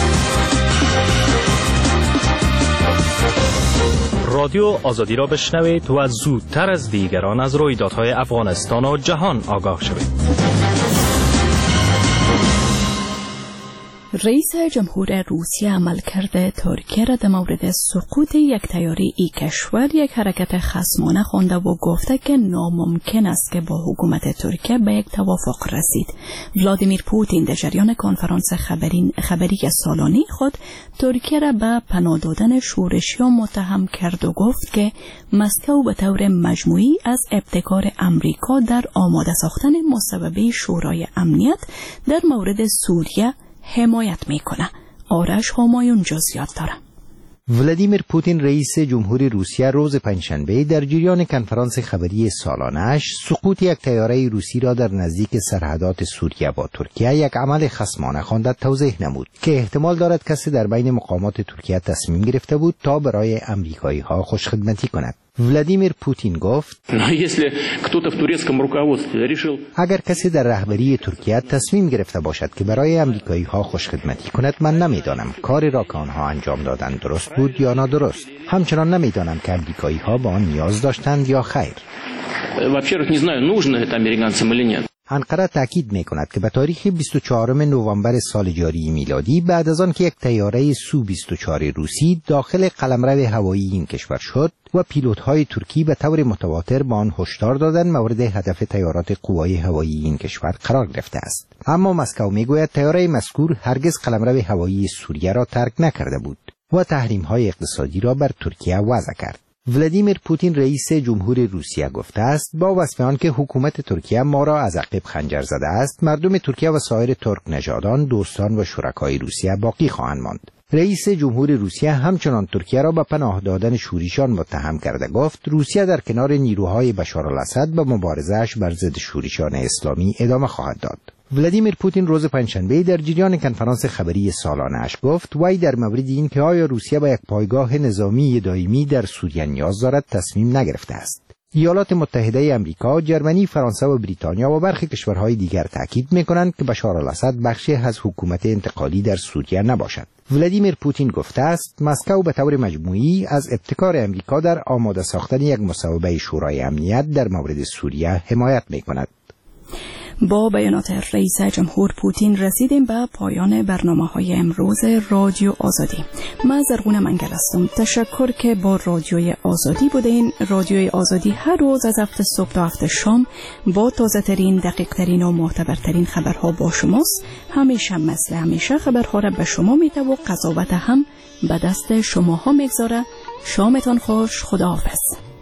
رادیو آزادی را بشنوید و زودتر از دیگران از رویدادهای افغانستان و جهان آگاه شوید. رئیس جمهور روسیه عمل کرده ترکیه را در مورد سقوط یک طیاره ای کشور یک حرکت خصمانه خوانده و گفته که ناممکن است که با حکومت ترکیه به یک توافق رسید. ولادیمیر پوتین در جریان کنفرانس خبری سالانه خود ترکیه را به پناه دادن شورشیان متهم کرد و گفت که مسکو به طور مجموعی از ابتکار امریکا در آماده ساختن مصوبه شورای امنیت در مورد سوریه حمایت میکنه. آرش همایون جزئیات داره. ولادیمیر پوتین رئیس جمهوری روسیه روز پنجشنبه در جریان کنفرانس خبری سالانه‌اش سقوط یک طیاره روسی را در نزدیک سرحدات سوریه با ترکیه یک عمل خصمانه خواند توضیح نمود که احتمال دارد کسی در بین مقامات ترکیه تصمیم گرفته بود تا برای امریکایی‌ها خوشخدمتی کند. ولادیمیر پوتین گفت اگر کسی در رهبری ترکیه تصمیم گرفته باشد که برای امریکایی‌ها خوشخدمتی کند، من نمیدانم کاری را که آنها انجام دادند درست بود یا نادرست. همچنان نمیدانم که امریکایی‌ها با آن نیاز داشتند یا خیر. انقره تاکید می‌کند که به تاریخ 24 نوامبر سال جاری میلادی بعد از آن که یک طیاره سو 24 روسی داخل قلمرو هوایی این کشور شد و پیلوت‌های ترکی به طور متواتر با آن هشدار دادند مورد هدف طیارات قوای هوایی این کشور قرار گرفته است. اما مسکو میگوید طیاره مذکور هرگز قلمرو هوایی سوریه را ترک نکرده بود. و تحریم‌های اقتصادی را بر ترکیه وضع کرد. ولادیمیر پوتین رئیس جمهور روسیه گفته است با وصف آن که حکومت ترکیه ما را از عقب خنجر زده است، مردم ترکیه و سایر ترک نژادان، دوستان و شرکای روسیه باقی خواهند ماند. رئیس جمهور روسیه همچنان ترکیه را به پناه دادن شورشیان متهم کرده گفت روسیه در کنار نیروهای بشارالاسد به مبارزه‌اش بر ضد شورشیان اسلامی ادامه خواهد داد. ولادیمیر پوتین روز پنجشنبه در جریان کنفرانس خبری سالانه‌اش گفت وی در مورد این که آیا روسیه به یک پایگاه نظامی دائمی در سوریه نیاز دارد تصمیم نگرفته است. ایالات متحده آمریکا، ژرمنی، فرانسه و بریتانیا و برخی کشورهای دیگر تاکید می‌کنند که بشارالاسد بخشی از حکومت انتقالی در سوریه نباشد. ولادیمیر پوتین گفته است مسکو به طور مجموعی از ابتکار آمریکا در آماده ساختن یک مصوبه شورای امنیت در مورد سوریه حمایت می‌کند. با بیانات رئیس جمهور پوتین رسیدیم به پایان برنامه‌های امروز رادیو آزادی. من زرغونه منگل هستم. تشکر که با رادیوی آزادی بودین. رادیوی آزادی هر روز از 7 صبح تا 7 شام با تازه ترین، دقیق ترین و معتبرترین خبرها با شماست. همیشه مثل همیشه خبرها را به شما میده و قضاوت هم به دست شماها میگذاره. شامتان خوش. خداحافظ.